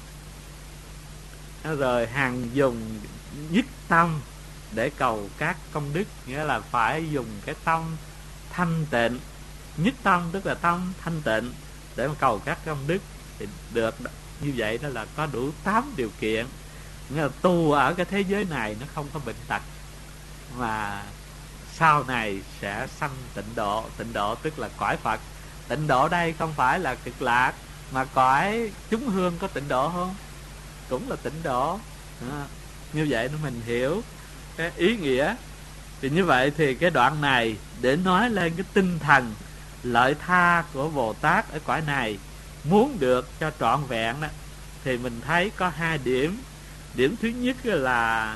Rồi hằng dùng nhất tâm để cầu các công đức, nghĩa là phải dùng cái tâm thanh tịnh. Nhất tâm tức là tâm thanh tịnh để mà cầu các công đức thì được. Như vậy đó là có đủ 8 điều kiện. Nghĩa là tu ở cái thế giới này nó không có bệnh tật, mà sau này sẽ sanh tịnh độ. Tịnh độ tức là cõi Phật. Tịnh độ đây không phải là cực lạc, mà cõi chúng hương có tịnh độ không? Cũng là tịnh độ. Như vậy nó mình hiểu cái ý nghĩa. Thì như vậy thì cái đoạn này để nói lên cái tinh thần lợi tha của Bồ Tát ở cõi này, muốn được cho trọn vẹn đó, thì mình thấy có 2 điểm. Điểm thứ nhất là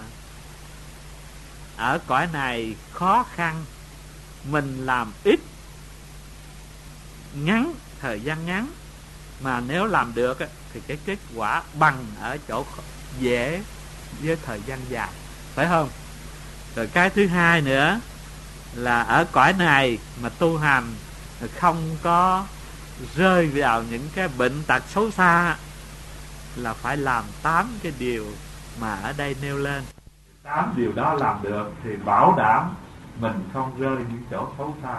ở cõi này khó khăn, mình làm ít, ngắn, thời gian ngắn, mà nếu làm được thì cái kết quả bằng ở chỗ dễ với thời gian dài, phải không? Rồi cái thứ hai nữa là ở cõi này mà tu hành không có rơi vào những cái bệnh tật xấu xa, là phải làm 8 cái điều mà ở đây nêu lên. 8 điều đó làm được thì bảo đảm mình không rơi những chỗ xấu xa.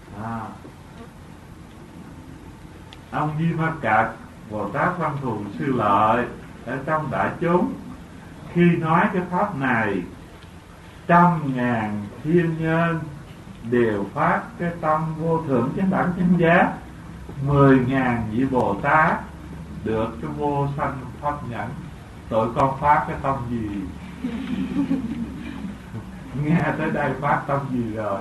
Ông Di Ma Cật, Bồ Tát Văn Thù Sư Lợi ở trong đại chúng, khi nói cái pháp này, 100.000 thiên nhân đều phát cái tâm vô thượng chánh đẳng chánh giác. 10.000 vị Bồ Tát được cái vô sanh pháp nhẫn. Tụi con phát cái tâm gì? Nghe tới đây phát tâm gì rồi?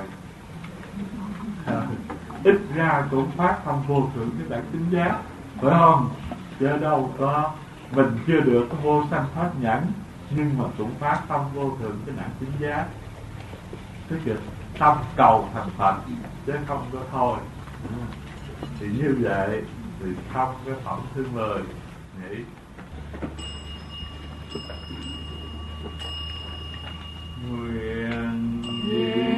Ít ra cũng phát tâm vô thượng chánh đẳng chánh giác, phải không? Chứ đâu có, mình chưa được cái vô sanh pháp nhẫn, nhưng mà cũng phát tâm vô thượng chánh đẳng chánh giác. Tức là tâm cầu thành Phật, chứ không có thôi. Thì như vậy thì xong cái phẩm thứ 10 nghĩ. Nguyện